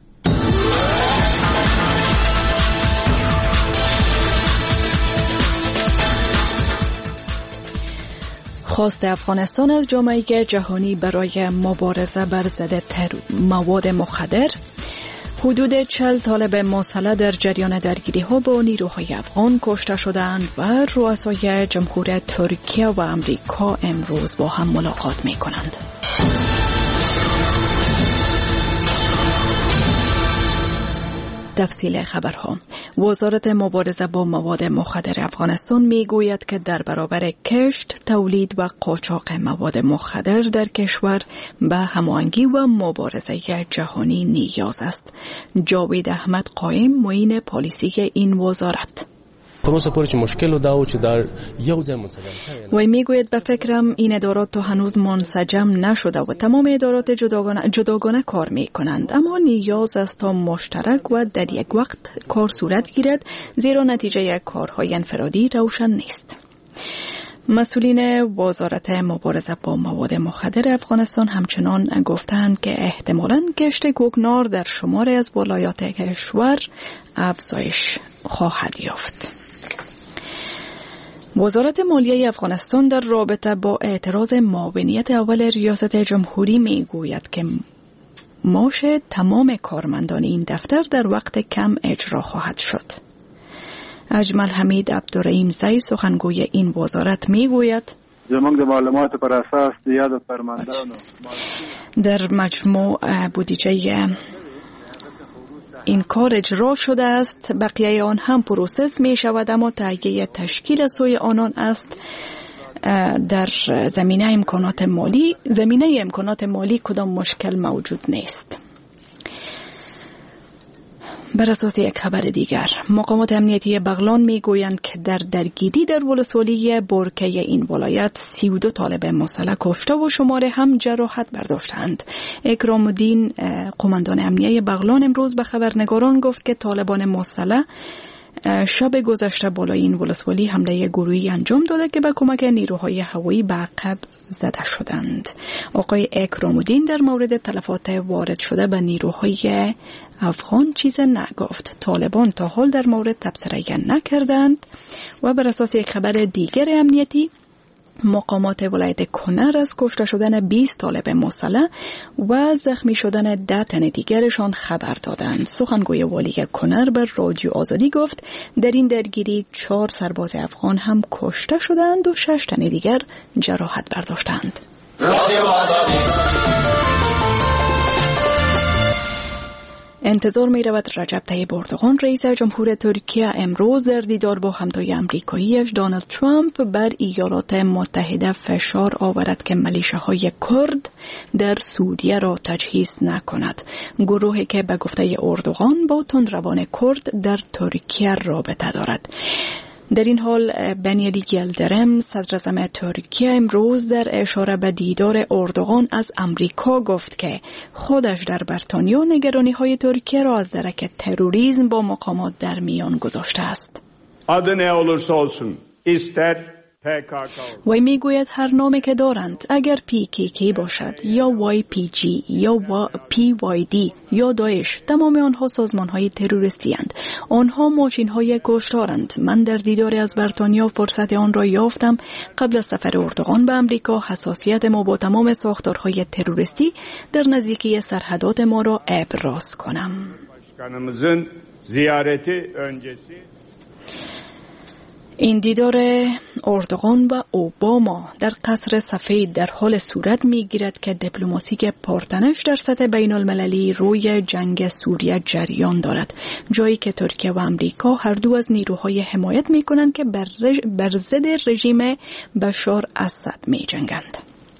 خواست افغانستان از جامعه جهانی برای مبارزه بر ضد مواد مخدر. حدود 40 طالب مسلح در جریان درگیری ها با نیروهای افغان کشته شدند و رؤسای جمهور ترکیه و امریکا امروز با هم ملاقات می کنند. تفصیل خبرها. وزارت مبارزه با مواد مخدر افغانستان میگوید که در برابر کشت، تولید و قاچاق مواد مخدر در کشور به هماهنگی و مبارزه جهانی نیاز است. جاوید احمد قائم معین پالیسی این وزارت. وی میگوید به فکرم این ادارات تا هنوز منسجم نشده و تمام ادارات جداگانه کار می کنند، اما نیاز است تا مشترک و در یک وقت کار صورت گیرد، زیرا نتیجه کارهای انفرادی روشن نیست. مسئولین وزارت مبارزه با مواد مخدر افغانستان همچنان گفتند که احتمالاً کشت کوکنار در شماری از ولایات کشور افزایش خواهد یافت. وزارت مالیه افغانستان در رابطه با اعتراض معاونیت اول ریاست جمهوری می گوید که معاش تمام کارمندان این دفتر در وقت کم اجرا خواهد شد. اجمل حمید عبدالرحیم زی سخنگوی این وزارت می گوید زمانگ معلومات پر اساس دیاد فرماندهان در مجموع بودجه این کار اجرا شده است، بقیه آن هم پروسس می شود، اما تهیه تشکیل سوی آنان است. در زمینه امکانات مالی کدام مشکل موجود نیست. بر اساس یک خبر دیگر، مقامات امنیتی بغلان می گویند که در درگیری در ولسوالی برکه این ولایت 32 طالب مسلح کشته و شماره هم جراحت برداشتند. اکرام الدین قماندان امنیتی بغلان امروز به خبرنگاران گفت که طالبان مسلح شب گذشته بالای این ولسوالی حمله گروهی انجام داده که به کمک نیروهای هوایی به عقب زده شدند. آقای اکرام الدین در مورد تلفات وارد شده به نیروهای افغان چیز نگفت. طالبان تا حال در مورد تبصره نکردند. و بر اساس یک خبر دیگر امنیتی، مقامات ولایت کنر از کشته شدن 20 طالب مسلح و زخمی شدن 10 تن دیگرشان خبر دادند. سخنگوی والی کنر بر رادیو آزادی گفت در این درگیری 4 سرباز افغان هم کشته شدند و 6 تن دیگر جراحت برداشتند. انتظار می رود رجب طیب اردوغان رئیس جمهور ترکیه امروز در دیدار با همتای آمریکاییش دونالد ترامپ بر ایالات متحده فشار آورد که میلیشیاهای کرد در سوریه را تجهیز نکند. گروهی که به گفته اردوغان با تندروان کرد در ترکیه رابطه دارد. در این حال بنیالی گلدرم صدر اعظم ترکیه امروز در اشاره به دیدار اردوغان از امریکا گفت که خودش در بریتانیا نگرانی‌های ترکیه را از درک تروریسم با مقامات در میان گذاشته است. Adı ne olursa olsun ister وی میگوید هر نامی که دارند اگر PKK باشد یا YPG یا PYD یا داعش تمام آنها سازمان‌های تروریستی اند. آنها ماشین‌های کشتارند. من در دیدار از بریتانیا فرصت آن را یافتم قبل از سفر اردوغان به امریکا حساسیت ما با تمام ساختارهای تروریستی در نزدیکی سرحدات ما را ابراز کنم. Başkanımızın ziyareti öncesi این دیدار اردوغان و اوباما در قصر سفید در حال صورت می‌گیرد که دیپلماسی پرتنش در سطح بین المللی روی جنگ سوریه جریان دارد، جایی که ترکیه و امریکا هر دو از نیروهای حمایت می‌کنند که بر ضد رژیم بشار اسد می‌جنگند.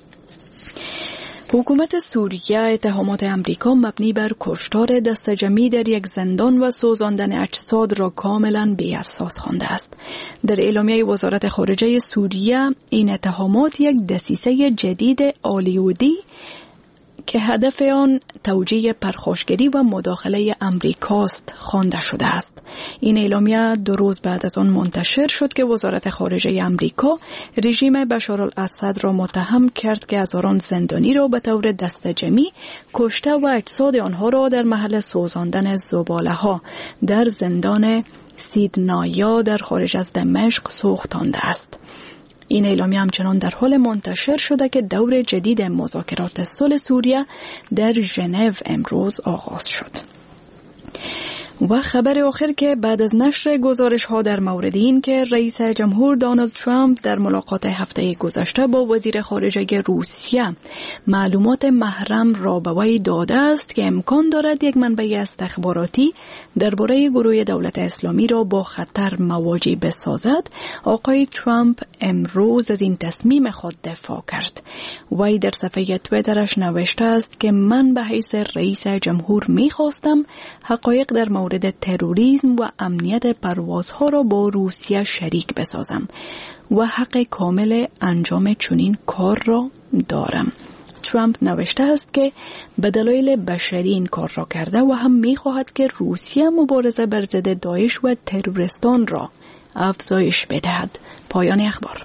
حکومت سوریه اتهامات امریکا مبنی بر کشتار دسته‌جمعی در یک زندان و سوزاندن اجساد را کاملا بی‌اساس خوانده است. در اعلامیه وزارت خارجه سوریه این اتهامات یک دسیسه جدید هالیوودی که هدف آن توجیه پرخاشگری و مداخله امریکاست خوانده شده است. این اعلامیه 2 روز بعد از آن منتشر شد که وزارت خارجه امریکا رژیم بشارالاسد را متهم کرد که هزاران زندانی را به طور دسته‌جمعی کشته و اجساد آنها را در محل سوزاندن زباله‌ها در زندان سیدنایا در خارج از دمشق سوختانده است. این اعلامیه همچنان در حال منتشر شده که دور جدید مذاکرات صلح سوریه در ژنو امروز آغاز شد. و خبر آخر که بعد از نشر گزارش ها در مورد این که رئیس جمهور دونالد ترامپ در ملاقات هفته گذشته با وزیر خارجه روسیه معلومات محرم را به وی داده است که امکان دارد یک منبع استخباراتی درباره گروه دولت اسلامی را با خطر مواجه بسازد، آقای ترامپ امروز از این تصمیم خود دفاع کرد. وی در صفحه توییترش نوشته است که من به حیث رئیس جمهور می‌خواستم حقایق در مورد تروریسم و امنیت پروازها را با روسیه شریک بسازم و حق کامل انجام چنین کار را دارم. ترامپ نوشته است که به دلایل بشری این کار را کرده و هم می‌خواهد که روسیه مبارزه بر ضد داعش و تروریستان را افزایش بدهد. پایان اخبار.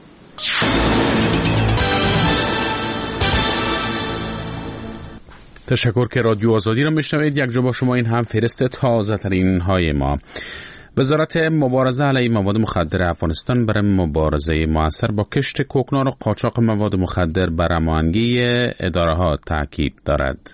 تشکر که رادیو آزادی را میشنوید. یک جا با شما این هم فهرست تازه ترین های ما. وزارت مبارزه علیه مواد مخدر افغانستان برای مبارزه مؤثر با کشت کوکنار و قاچاق مواد مخدر بر هماهنگی اداره ها تاکید دارد.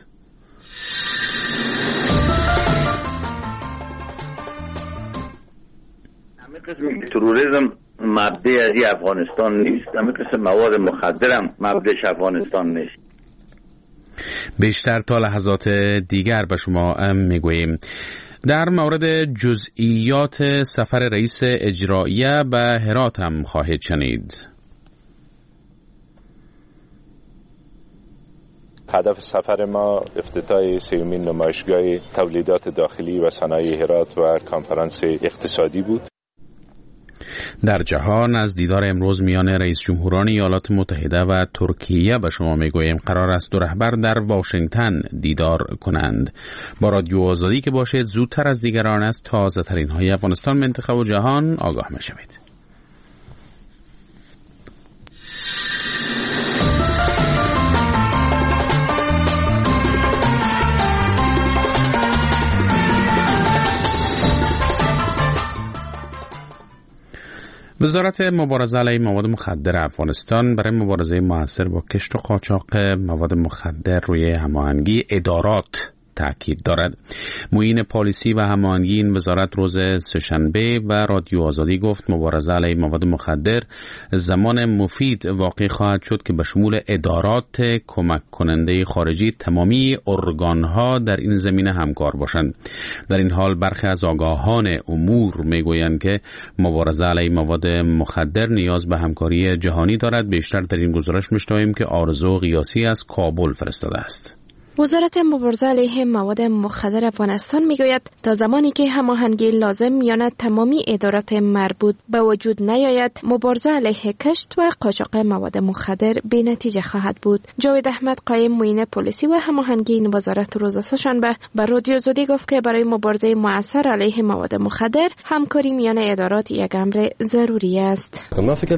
همه قسم تروریسم مبدأ از افغانستان نیست، همه قسم مواد مخدر هم مبدأش افغانستان نیست. بیشتر تا لحظات دیگر به شما میگوییم. در مورد جزئیات سفر رئیس اجراییه به هرات هم خواهید شنید. هدف سفر ما افتتاح 3مین نمایشگاه تولیدات داخلی و صنایع هرات و کنفرانس اقتصادی بود. در جهان از دیدار امروز میان رئیس جمهوران ایالات متحده و ترکیه به شما میگوییم قرار است 2 رهبر در واشنگتن دیدار کنند. با رادیو آزادی که باشید زودتر از دیگران از تازه ترین های افغانستان، منطقه و جهان آگاه میشوید. وزارت مبارزه علیه مواد مخدر افغانستان برای مبارزه مؤثر با کشت و قاچاق مواد مخدر روی هماهنگی ادارات تاکید دارد. معین پالیسی و هماهنگی این وزارت روز سه‌شنبه و رادیو آزادی گفت مبارزه علیه مواد مخدر زمان مفید واقع خواهد شد که به شمول ادارات کمک کننده خارجی تمامی ارگانها در این زمینه همکار باشند. در این حال برخی از آگاهان امور میگویند که مبارزه علیه مواد مخدر نیاز به همکاری جهانی دارد. بیشتر در این گزارش می‌شنویم که آرزو قیاسی از کابل فرستاده است. وزارت مبارزه علیه مواد مخدر افغانستان میگوید تا زمانی که هماهنگی لازم میان تمامی ادارات مربوط به وجود نیاید مبارزه علیه کشت و قاچاق مواد مخدر بی نتیجه خواهد بود. جاوید احمد قایم معین پلیسی و هماهنگی این وزارت روز سه‌شنبه به رادیو آزادی گفت که برای مبارزه مؤثر علیه مواد مخدر همکاری میان ادارات یک امر ضروری است. من فکر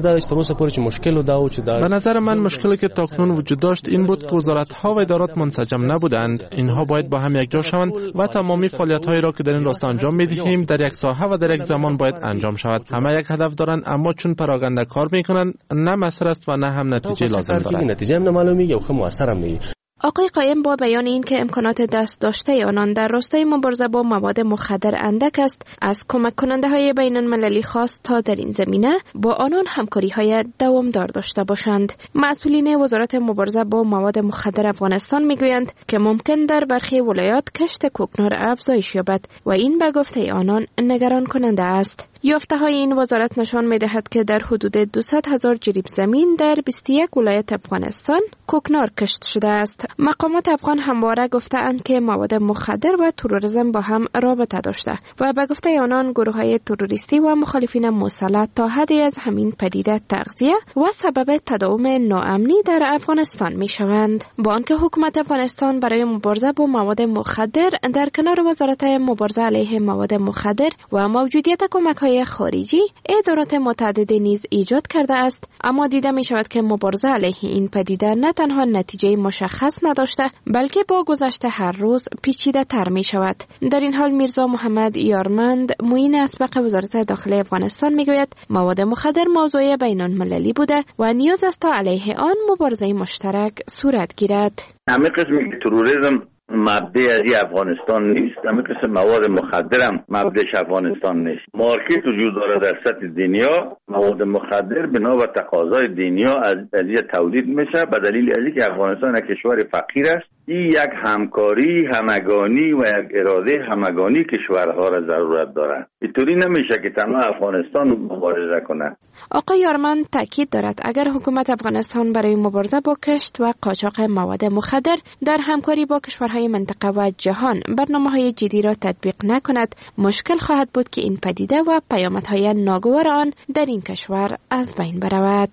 به نظر من مشکلی که تاکنون وجود داشت این بود که وزارت‌ها و ادارات منسجم نبودند. اینها باید با هم یکجا شوند و تمامی فعالیت‌هایی را که در این راستا انجام می‌دهیم در یک ساحه و در یک زمان باید انجام شود. همه یک هدف دارند اما چون پراکنده کار می‌کنند نه مؤثر است و نه هم نتیجه لازم دارد. نتیجه هم معلومه یا خود مؤثر هم نیست. آقای قایم با بیان این که امکانات دست داشته آنان در راستای مبارزه با مواد مخدر اندک است، از کمک کننده های بین المللی خواست تا در این زمینه با آنان همکاری های دوامدار داشته باشند. مسئولین وزارت مبارزه با مواد مخدر افغانستان میگویند که ممکن در برخی ولایات کشت کوکنار افزایش یابد و این به گفته آنان نگران کننده است. یافته های این وزارت نشان می دهد که در حدود 200,000 جریب زمین در 21 ولایت افغانستان کوکنار کشت شده است. مقامات افغان همواره گفته‌اند که مواد مخدر و تروریسم با هم رابطه داشته و به گفته آنان گروه های تروریستی و مخالفین مسلح تا حدی از همین پدیده تغذیه و سبب تداوم ناامنی در افغانستان می شوند. با آنکه حکومت افغانستان برای مبارزه با مواد مخدر در کنار وزارت مبارزه علیه مواد مخدر و موجودیت کمک‌های خارجی ادارات متعددی نیز ایجاد کرده است، اما دیده می شود که مبارزه علیه این پدیده نه تنها نتیجه مشخص نداشته بلکه با گذشت هر روز پیچیده تر می شود. در این حال میرزا محمد یارمند معین اسبق وزارت داخلی افغانستان می گوید مواد مخدر موضوع بین المللی بوده و نیاز است تا علیه آن مبارزه مشترک صورت گیرد. همه قسمی که تروریسم مبدأ از افغانستان نیست، همه قسم مواد مخدر هم مبدأش افغانستان نیست. مارکت وجود داره در سطح دنیا، مواد مخدر بنا به تقاضای دنیا از تولید میشه به دلیل از اینکه افغانستان یک کشور فقیر است. این یک همکاری همگانی و یک اراده همگانی کشورها را ضرورت دارد. اینطوری نمیشه که تنها افغانستان مبارزه کنه. آقای یارمند تاکید دارد اگر حکومت افغانستان برای مبارزه با کشت و قاچاق مواد مخدر در همکاری با کشورهای منطقه و جهان برنامه‌های جدی را تطبیق نکند، مشکل خواهد بود که این پدیده و پیامدهای ناگوار آن در این کشور از بین برود.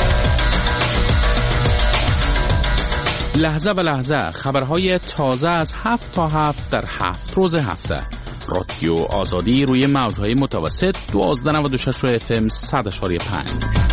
لحظه به لحظه خبرهای تازه از 7 تا 7 در 7 روز هفته. رادیو آزادی روی موجهای متوسط 1296 و FM 100.5.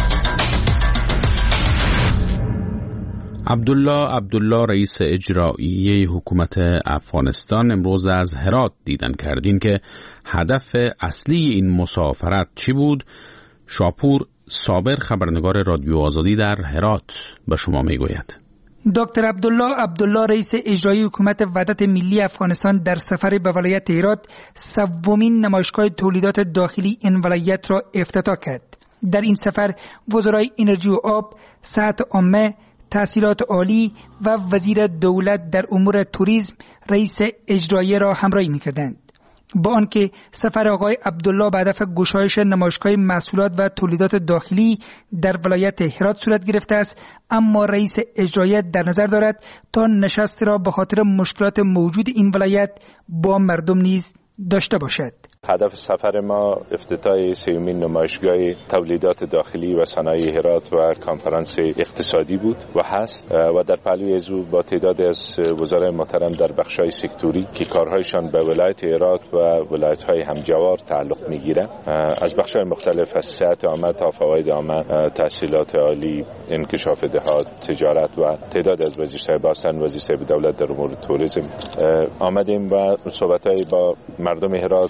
عبدالله رئیس اجرایی حکومت افغانستان امروز از هرات دیدن کردین که هدف اصلی این مسافرت چی بود. شاپور صابر خبرنگار رادیو آزادی در هرات به شما میگوید. دکتر عبدالله رئیس اجرایی حکومت وحدت ملی افغانستان در سفر به ولایت هرات سومین نمایشگاه تولیدات داخلی این ولایت را افتتاح کرد. در این سفر وزرای انرژی و آب، صحت عامه، تحصیلات عالی و وزیر دولت در امور توریسم رئیس اجرایی را همراهی می‌کردند. با آنکه سفر آقای عبدالله به هدف گشایش نمایشگاه محصولات و تولیدات داخلی در ولایت هرات صورت گرفته است، اما رئیس اجرایی در نظر دارد تا نشست را به خاطر مشکلات موجود این ولایت با مردم نیز داشته باشد. هدف سفر ما افتتاح سومین نمایشگاه تولیدات داخلی و صنایع هرات و کنفرانس اقتصادی بود و هست و در پهلوی از او با تعداد از وزرای محترم در بخش‌های سکتوری که کارهایشان به ولایت هرات و ولایت‌های همجوار تعلق می‌گیرد، از بخش‌های مختلف از صحت عامه تا فواید عامه، تحصیلات عالی، انکشاف دهات، تجارت و تعداد از وزیر صاحب دولت در امور توریسم آمدیم و صحبت‌های با مردم هرات با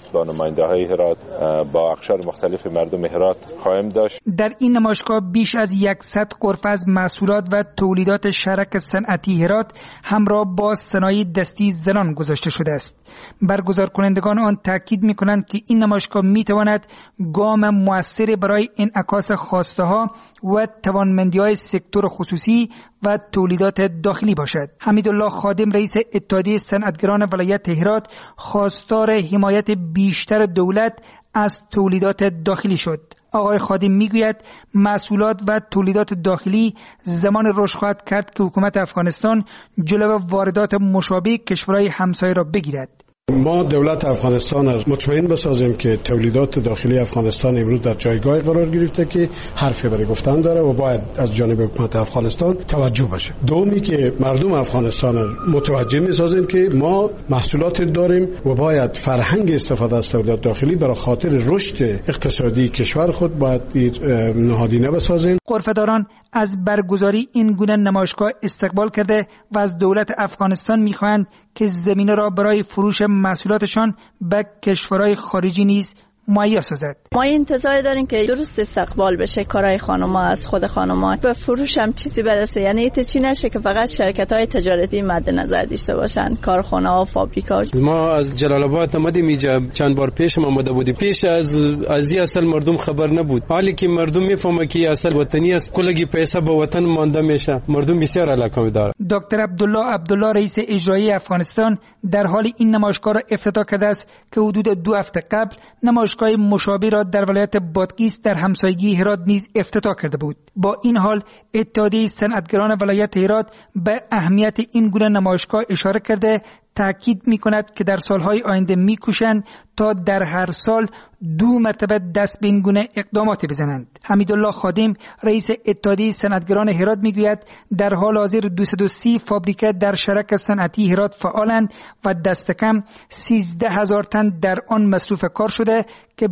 نماینده‌های هرات با اقشار مختلف مردم هرات خواهیم داشت. در این نمایشگاه بیش از 100 غرفه از محصولات و تولیدات شرک صنعتی هرات همراه با صنایع دستی زنان گذاشته شده است. برگزار کنندگان آن تاکید می‌کنند که این نمایشگاه می‌تواند گام مؤثری برای انعکاس خواسته‌ها و توانمندی‌های سکتور خصوصی و تولیدات داخلی باشد. حمیدالله خادم رئیس اتحادیه صنعتگران ولایت هرات خواستار حمایت بیشتر دولت از تولیدات داخلی شد. آقای خادم میگوید محصولات و تولیدات داخلی زمان رشد خواهد کرد که حکومت افغانستان جلو واردات مشابه کشورهای همسایه را بگیرد. ما دولت افغانستان را مطمئن بسازیم که تولیدات داخلی افغانستان امروز در جایگاه قرار گرفته که حرفی برای گفتن داره و باید از جانب حکومت افغانستان توجه بشه. دومی که مردم افغانستان را متوجه می‌سازیم که ما محصولات داریم و باید فرهنگ استفاده از تولیدات داخلی برای خاطر رشد اقتصادی کشور خود باید نهادینه بسازیم. غرفه‌داران از برگزاری این گونه نمایشگاه استقبال کرده و از دولت افغانستان می‌خواهند که زمینه را برای فروش محصولاتشان به کشورهای خارجی نیز مهیا سازد. ما انتظار داریم که درست استقبال بشه کارهای خانم‌ها از خود خانم‌ها به فروش هم چیزی برسه، یعنی ایت نشه که فقط شرکت‌های تجارتی مد نظر داشته باشن، کارخانه‌ها و فابریکا. ما از جلال آباد آمدیم اینجا چند بار پیش آمده بودیم. پیش از این اصل مردم خبر نبود. حالی که مردم میفهمه که اصل وطنی است، کلگی پیسه به وطن مانده میشه. مردم بسیار علاقه داره. دکتر عبدالله رئیس اجرایی افغانستان در حال این نمایشگاه را افتتاح کرده است که حدود 2 هفته قبل نمایشگاه مشابه را در ولایت بادغیس در همسایگی هرات نیز افتتاح کرده بود. با این حال اتحادیه صنعتگران ولایت هرات به اهمیت این گونه نمایشگاه اشاره کرده تاکید می‌کند که در سالهای آینده می‌کوشند تا در هر سال 2 مرتبه دست به این گونه اقدامات بزنند. حمیدالله خادم رئیس اتحادیه صنعتگران هرات میگوید در حال حاضر 230 فابریکه در شرک صنعتی هرات فعالند و دست کم 13,000 تن در آن مصروف کار شده که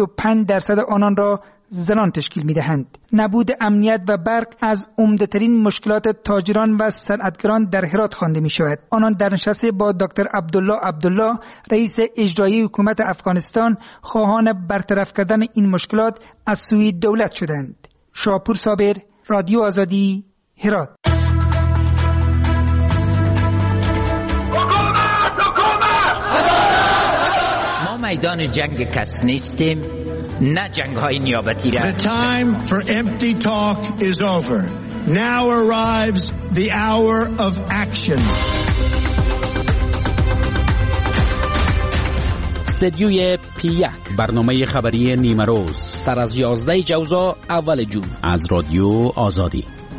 25% آنان را زنان تشکیل می‌دهند. نبود امنیت و برق از عمده‌ترین مشکلات تاجران و صنعتگران در هرات خوانده می‌شود. آنان در نشست با دکتر عبدالله رئیس اجرایی حکومت افغانستان خواهان برطرف کردن این مشکلات از سوی دولت شدند. شاپور صابر، رادیو آزادی، هرات. ما میدان جنگ کس نیستیم، نه جنگ های نیابتی را. The time for empty talk is over. Now arrives the hour of action. استدیوی P1 برنامه خبری نیمه روز سر از 11 جوزا اول جون از رادیو آزادی.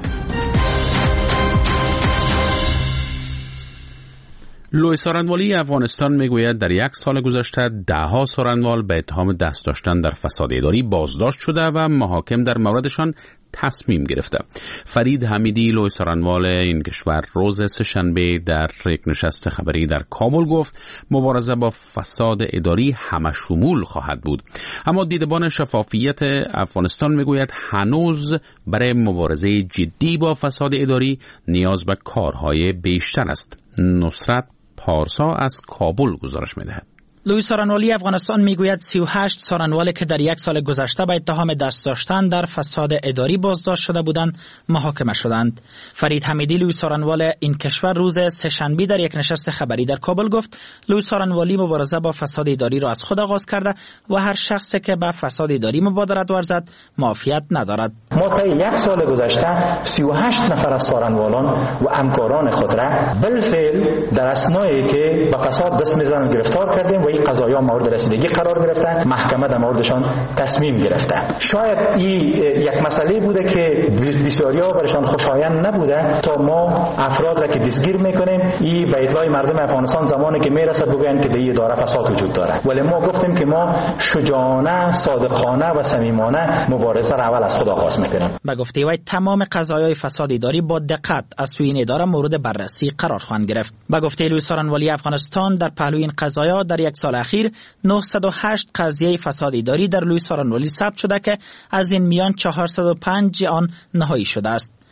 لوی سارنوالی افغانستان میگوید در 1 سال گذشته 10 سارنوال به اتهام دست داشتن در فساد اداری بازداشت شده و محاکم در موردشان تصمیم گرفته. فرید حمیدی لوی سارنوال این کشور روز سه‌شنبه در یک نشست خبری در کابل گفت مبارزه با فساد اداری همه شمول خواهد بود. اما دیدبان شفافیت افغانستان میگوید هنوز برای مبارزه جدی با فساد اداری نیاز به کارهای بیشتر است. نصرت پارسا از کابل گزارش می‌دهد. لوی سارنوالی افغانستان میگوید 38 سارنوالی که در 1 سال گذشته به اتهام دست داشتن در فساد اداری بازداشت شده بودند محاکمه شدند. فرید حمیدی لوی سارنوال این کشور روز سه‌شنبه در یک نشست خبری در کابل گفت لوی سارنوالی مبارزه با فساد اداری را از خود آغاز کرده و هر شخصی که به فساد اداری مبادرت ورزد معافیت ندارد. ما تا 1 سال گذشته 38 نفر از سارنوالان و همکاران خود را بالفعل در اسنایی که به فساد دست میزنند گرفتار کردیم و این قضایا مورد رسیدگی قرار گرفته، محکمه در موردشان تصمیم گرفته. شاید این یک مسئله بوده که بسیاریا برشان خوشایند نبوده تا ما افراد را که دستگیر میکنیم این به اطلاع مردم افغانستان زمانی که میرسه بگن که در این اداره فساد وجود داره، ولی ما گفتیم که ما شجاعانه، صادقانه و صمیمانه مبارزه را اول از خود آغاز میکنیم. به گفته وی تمام قضایای فساد اداری با دقت از سوی این اداره مورد بررسی قرار خواهند گرفت. به گفته لوی سارنوالی افغانستان در پهلوی این قضایا در 1 سال اخیر 908 قضیه فساد اداری در لوی سارنوالی ثبت شده که از این میان 405 آن نهایی شده است.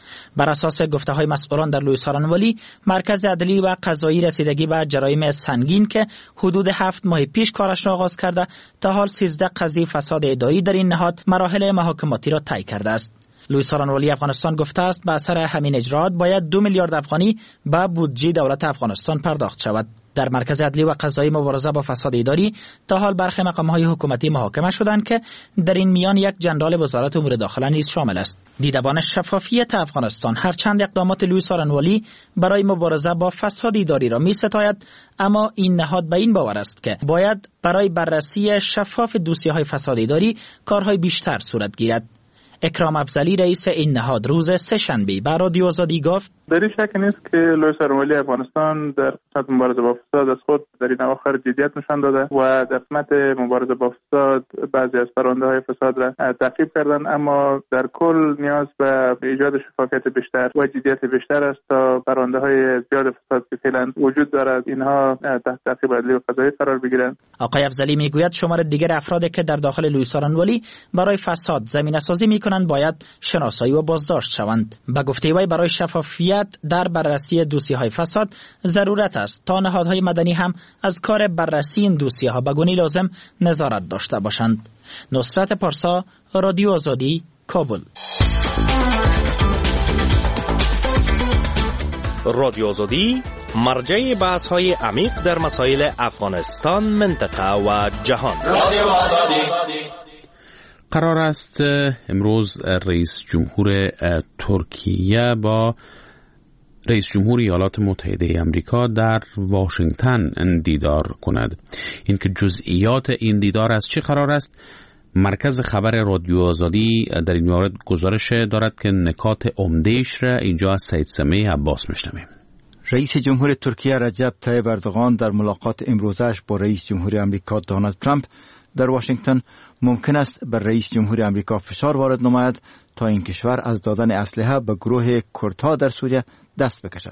بر اساس گفته‌های مسئولان در لوی سارنوالی، مرکز عدلی و قضایی رسیدگی به جرایم سنگین که حدود 7 ماه پیش کارش را آغاز کرده، تا حال 13 قضیه فساد اداری در این نهاد مراحل محاکماتی را طی کرده است. لوی سارنوالی افغانستان گفته است به اثر همین اجراات باید 2 میلیارد افغانی به بودجه دولت افغانستان پرداخت شود. در مرکز عدلی و قضایی مبارزه با فساد اداری تا حال برخی مقام‌های حکومتی محاکمه شدند که در این میان یک جنرال وزارت امور داخله نیز شامل است. دیدبان شفافیت افغانستان هرچند اقدامات لوی سارنوالی برای مبارزه با فساد اداری را می‌ستاید، اما این نهاد به این باور است که باید برای بررسی شفاف دوسیه‌های فساد اداری کارهای بیشتر صورت گیرد. اکرام افضلی رئیس این نهاد روز سه‌شنبه به رادیو آزادی گفت در این شک نیست که لوی سارنوالی افغانستان در قسمت مبارزه با فساد از خود در این اواخر جدیت نشان داده و در قسمت مبارزه با فساد بعضی از پرونده‌های فساد را تعقیب کردند، اما در کل نیاز به ایجاد شفافیت بیشتر و جدیت بیشتر است تا پرونده‌های زیاد فساد که فعلا وجود دارد اینها تحت تعقیب عدلی و قضایی قرار بگیرند. آقای افضلی میگوید شمار دیگر افرادی که در داخل لوی سارنوالی برای فساد زمینه‌سازی می‌کنند باید شناسایی و بازداشت شوند. به گفته وی برای شفافیت در بررسی دوسیه‌های فساد ضرورت است تا نهادهای مدنی هم از کار بررسی این دوسیه‌ها به گونه لازم نظارت داشته باشند. نصرت پارسا، رادیو آزادی، کابل. رادیو آزادی مرجع بحث‌های عمیق در مسائل افغانستان، منطقه و جهان. رادیو آزادی. قرار است امروز رئیس جمهور ترکیه با رئیس جمهور ایالات متحده آمریکا در واشنگتن دیدار کند. اینکه جزئیات این دیدار از چه قرار است، مرکز خبر رادیو آزادی در این مورد گزارش دارد که نکات عمده‌اش را اینجا از سید سمیع عباس میشنویم. رئیس جمهور ترکیه رجب طیب اردوغان در ملاقات امروزش با رئیس جمهور آمریکا دونالد ترامپ در واشنگتن ممکن است بر رئیس جمهور آمریکا فشار وارد نماید تا این کشور از دادن اسلحه به گروه کردها در سوریه دست بکشد.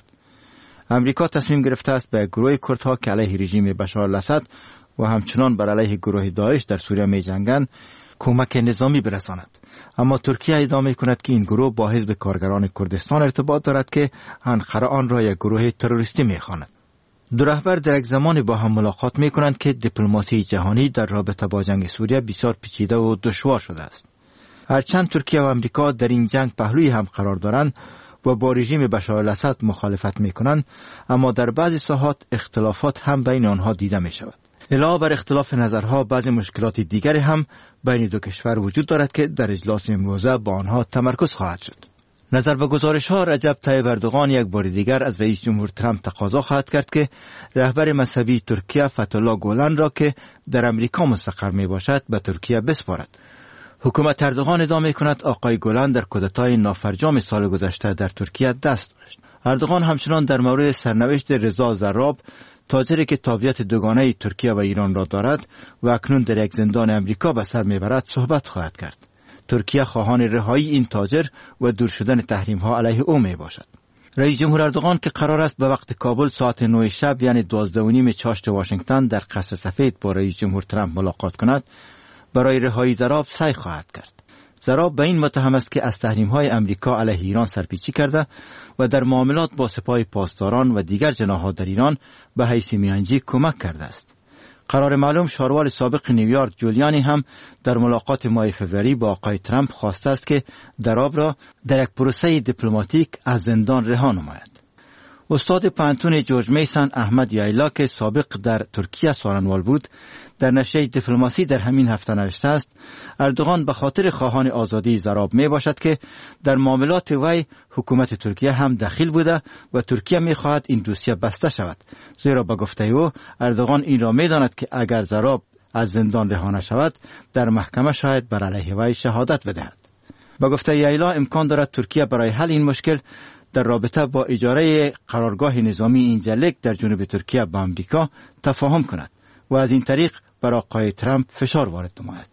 آمریکا تصمیم گرفته است به گروه کردها که علیه رژیم بشار الاسد و همچنان بر علیه گروه داعش در سوریه می‌جنگند کمک نظامی برساند. اما ترکیه ادعا می‌کند که این گروه با حزب کارگران کردستان ارتباط دارد که انقره آن را یک گروه تروریستی می‌خواند. دو رهبر در یک زمان با هم ملاقات می‌کنند که دیپلماسی جهانی در رابطه با جنگ سوریه بسیار پیچیده و دشوار شده است. هرچند ترکیه و آمریکا در این جنگ پهلوی هم قرار دارند و با رژیم بشار الاسد مخالفت می‌کنند، اما در بعضی ساحات اختلافات هم بین آنها دیده می‌شود. علاوه بر اختلاف نظرها، بعضی مشکلات دیگری هم بین دو کشور وجود دارد که در اجلاس امروزه با آنها تمرکز خواهد شد. نظر به گزارش‌ها، رجب طیب اردوغان یک بار دیگر از رئیس جمهور ترامپ تقاضا خواهد کرد که رهبر مذهبی ترکیه فتح‌الله گولن را که در امریکا مستقر میباشد به ترکیه بسپارد. حکومت اردوغان ادعا می‌کند آقای گولن در کودتای نافرجام سال گذشته در ترکیه دست داشت. اردوغان همچنان در مورد سرنوشت رضا زراب، تاجری که تابعیت دوگانه ترکیه و ایران را دارد و اکنون در یک زندان امریکا به سر میبرد، صحبت خواهد کرد. ترکیه خواهان رهایی این تاجر و دور شدن تحریم‌ها علیه او میباشد. رئیس جمهور اردوغان که قرار است به وقت کابل ساعت 9 شب یعنی 12:30 چاشت واشنگتن در قصر سفید با رئیس جمهور ترامپ ملاقات کند، برای رهایی زراب سعی خواهد کرد. زراب به این متهم است که از تحریم‌های امریکا علیه ایران سرپیچی کرده و در معاملات با سپاه پاسداران و دیگر جناح‌ها در ایران به حیث میانجی کمک کرده است. قرار معلوم شاروال سابق نیویورک جولیانی هم در ملاقات ماه فوریه با آقای ترامپ خواسته است که زراب را در یک پروسه دیپلماتیک از زندان رها نماید. استاد پانتون جورج میسن احمد یایلا که سابق در ترکیه سارنوال بود، در نشریه دیپلماسی در همین هفته نوشته است اردوغان به خاطر خواهان آزادی زراب می باشد که در معاملات وی حکومت ترکیه هم دخیل بوده و ترکیه می خواهد این دوسیه بسته شود، زیرا به گفته او اردوغان این را می داند که اگر زراب از زندان رها نشود در محکمه شاید بر علیه وی شهادت بدهد. به گفته یایلا امکان دارد ترکیه برای حل این مشکل در رابطه با اجاره قرارگاه نظامی اینجلک در جنوب ترکیه با آمریکا تفاهم کند و از این طریق بر آقای ترامپ فشار وارد نماید.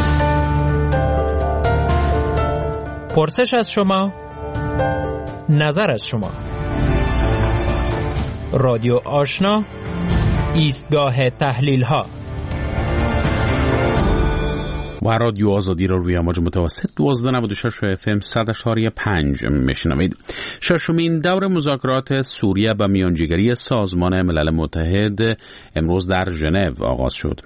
پرسش از شما، نظر از شما. رادیو آشنا، ایستگاه تحلیل ها. و رادیو آزادی را روی موج متوسط 1296 FM 100.5 میشنوید. ششمین دور مذاکرات سوریه به میانجیگری سازمان ملل متحد امروز در ژنو آغاز شد.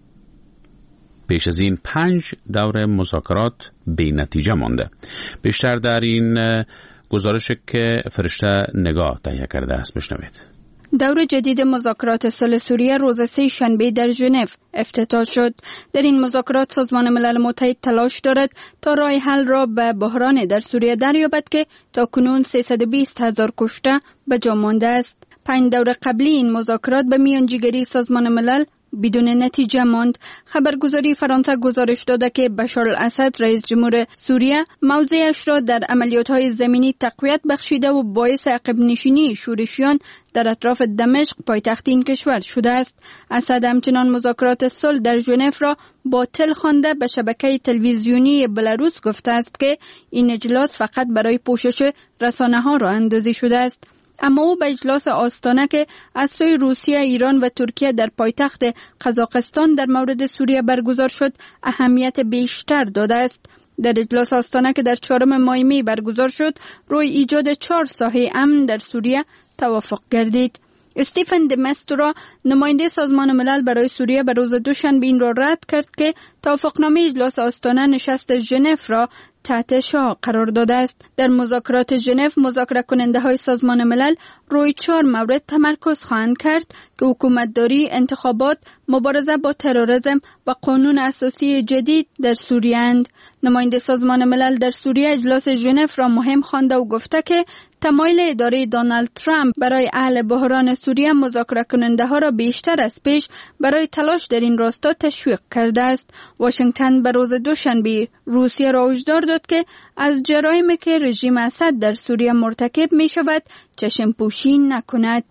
پیش از این 5 دور مذاکرات بی نتیجه مانده. بیشتر در این گزارش که فرشته نگاه تهیه کرده است بشنوید. دور جدید مذاکرات صلح سوریه روز 3 شنبه در ژنو افتتاح شد. در این مذاکرات سازمان ملل متحد تلاش دارد تا راه حل را به بحران در سوریه دریابد که تاکنون 320,000 کشته به جا مانده است. 5 دور قبلی این مذاکرات به میانجیگری سازمان ملل بدون نتیجه ماند. خبرگزاری فرانسه گزارش داده که بشار الاسد رئیس جمهور سوریه موضعش را در عملیات‌های زمینی تقویت بخشیده و باعث عقب نشینی شورشیان در اطراف دمشق پایتخت این کشور شده است. اسد همچنان مذاکرات صلح در ژنو را باطل خوانده به شبکه تلویزیونی بلاروس گفته است که این اجلاس فقط برای پوشش رسانه‌ها راه اندازی شده است. اما او به اجلاس آستانه که از سوی روسیه، ایران و ترکیه در پایتخت قزاقستان در مورد سوریه برگزار شد اهمیت بیشتر داده است. در اجلاس آستانه که در 4 ماه می برگزار شد روی ایجاد 4 ساحه امن در سوریه توافق گردید. استیفن دمستورا نماینده سازمان ملل برای سوریه به روز دوشنبه این را رد کرد که توافقنامه اجلاس آستانه نشست ژنو را تحت شعار قرار داده است. در مذاکرات ژنو مذاکره کننده های سازمان ملل روی 4 مورد تمرکز خواهند کرد که حکومتداری، انتخابات، مبارزه با تروریسم و قانون اساسی جدید در سوریه اند. نماینده سازمان ملل در سوریه اجلاس ژنو را مهم خوانده و گفته که تمایل اداره دونالد ترامپ برای حل بحران سوریه مذاکره کننده ها را بیشتر از پیش برای تلاش در این راستا تشویق کرده است. واشنگتن به روز دوشنبه روسیه را هشدار داد که از جرایمی که رژیم اسد در سوریه مرتکب می شود چشم پوشی نکند.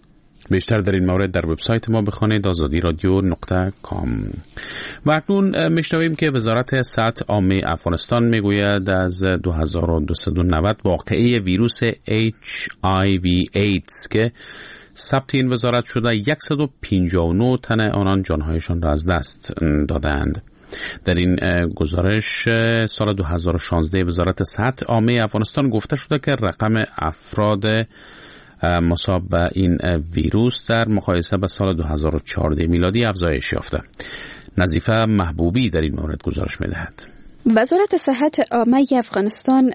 بیشتر در این مورد در وبسایت ما بخوانید azadiradyo.com. و اکنون میشنویم که وزارت صحت عامه افغانستان میگوید از 2290 واقعه ویروس HIV AIDS که ثبت این وزارت شده 159 تن آنان جانهایشان را از دست دادند. در این گزارش سال 2016 وزارت صحت عامه افغانستان گفته شده که رقم افراد مصاب به این ویروس در مقایسه با سال 2014 میلادی افزایش یافته. نظیفه محبوبی در این مورد گزارش می‌دهد. وزارت صحت عامه افغانستان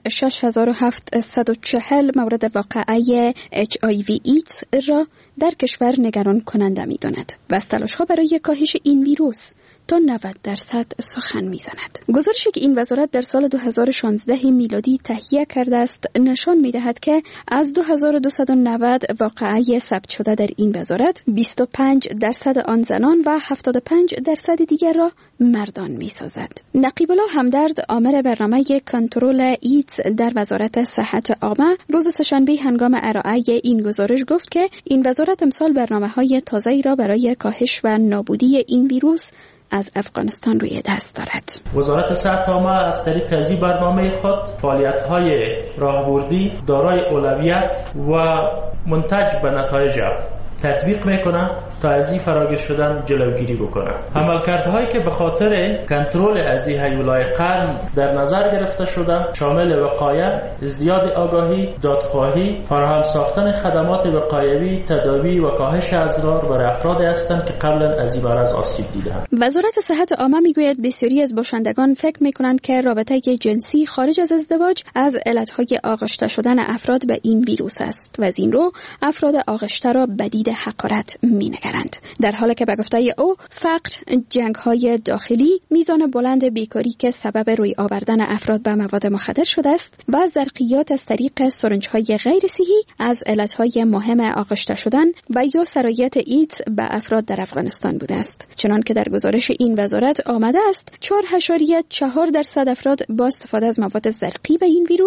6740 مورد واقعه HIV ایدز را در کشور نگران کننده می‌داند و از تلاش‌ها برای کاهش این ویروس تا 90% سخن می‌زند. گزارشی که این وزارت در سال 2016 میلادی تهیه کرده است نشان می‌دهد که از 2290 واقعه ثبت شده در این وزارت 25% آن زنان و 75% دیگر را مردان می‌سازد. نقیب الله همدرد آمر برنامه کنترل ایدز در وزارت صحت عامه روز سه‌شنبه هنگام ارائه این گزارش گفت که این وزارت امسال برنامه‌های تازه‌ای را برای کاهش و نابودی این ویروس از افغانستان روی دست دارد. وزارت صحت عامه از طریق از این برنامه خود فعالیت‌های راهبردی دارای اولویت و منتج به نتایج تطبیق میکنه تا از این فراگیر شدن جلوگیری بکنه. عملکردهایی که به خاطر کنترل از این هیولای قرن در نظر گرفته شده شامل وقایه، ازدیاد آگاهی، دادخواهی، فراهم ساختن خدمات وقایوی، تداوی و کاهش اضرار برای افراد هستند که قبلا از این مرض آسیب دیده‌اند. وزارت صحت عامه میگوید بسیاری از باشندگان فکر میکنند که رابطه جنسی خارج از ازدواج از علتهای آغشته شدن افراد به این ویروس است و از این رو افراد آغشته را بدید حقارت می‌نگرند. در حالی که به گفته او فقر، جنگ‌های داخلی، میزان بلند بیکاری که سبب روی آوردن افراد به مواد مخدر شده است و ضرقیات از طریق سرنج‌های غیر صحی از علتهای مهم آغشته شدن و یا سرایت ایدز به افراد در افغانستان بوده است. چنان که در گزارش این وزارت آمده است 4.4% افراد با استفاده از مواد زرقی به این ویروس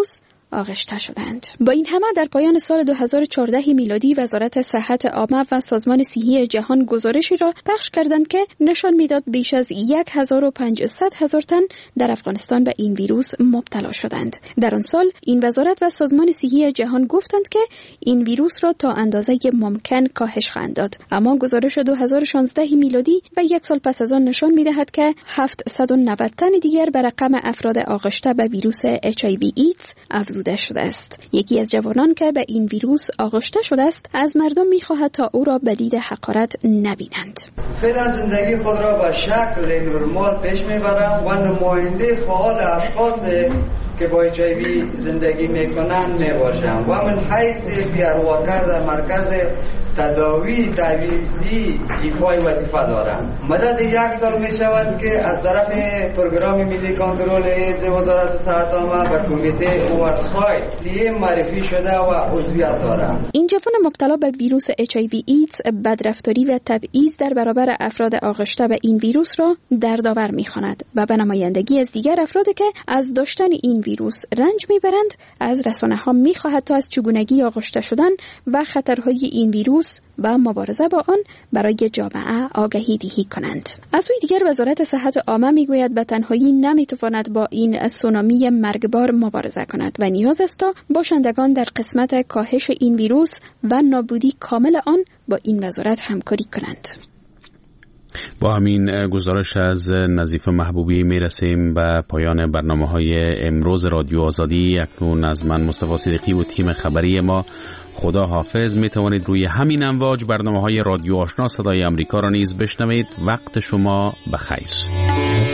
آغشته شدند. با این همه در پایان سال 2014 میلادی وزارت صحت عامه و سازمان صحی جهان گزارشی را پخش کردند که نشان میداد بیش از 1500,000 تن در افغانستان به این ویروس مبتلا شدند. در آن سال این وزارت و سازمان صحی جهان گفتند که این ویروس را تا اندازه ممکن کاهش خواهند داد. اما گزارش 2016 میلادی و یک سال پس از آن نشان می‌دهد که 790 تن دیگر به رقم افراد آغشته به ویروس HIV ایدز افزوده شده است. یکی از جوانان که به این ویروس آغشته شده است از مردم می‌خواهد تا او را به دید حقارت نبینند. فعلا زندگی خود را به شکل نرمال پیش میبرم و نماینده فعال اشخاص که با HIV زندگی میکنند میباشم و من حیث پیروکر در مرکز تداوی تعویضی ایفای وظیفه دارم. مدت 1 سال می شود که از طرف پروگرام ملی کنترل ایدز وزارت صحت عامه به کمیته اورسایت سی معرفی شده و عضویت دارم. این جوان مبتلا به ویروس HIV ایدز بدرفتاری و تبعیض در برابر افراد آغشته به این ویروس را دردآور می‌خواند و به نمایندگی از دیگر افرادی که از داشتن این ویروس رنج میبرند از رسانه‌ها می‌خواهد تا از چگونگی آغشته شدن و خطرهای این ویروس و مبارزه با آن برای جامعه آگاهی دهی کنند. از سوی دیگر وزارت صحت عامه میگوید به تنهایی نمیتواند با این سونامی مرگبار مبارزه کند و نیاز است تا باشندگان در قسمت کاهش این ویروس و نابودی کامل آن با این وزارت همکاری کنند. با همین گزارش از نظیفه محبوبی میرسیم به پایان برنامه‌های امروز رادیو آزادی. اکنون از من مصطفی صدیقی و تیم خبری ما خدا حافظ. می توانید روی همین امواج برنامه‌های رادیو آشنا صدای آمریکا را نیز بشنوید. وقت شما بخیر.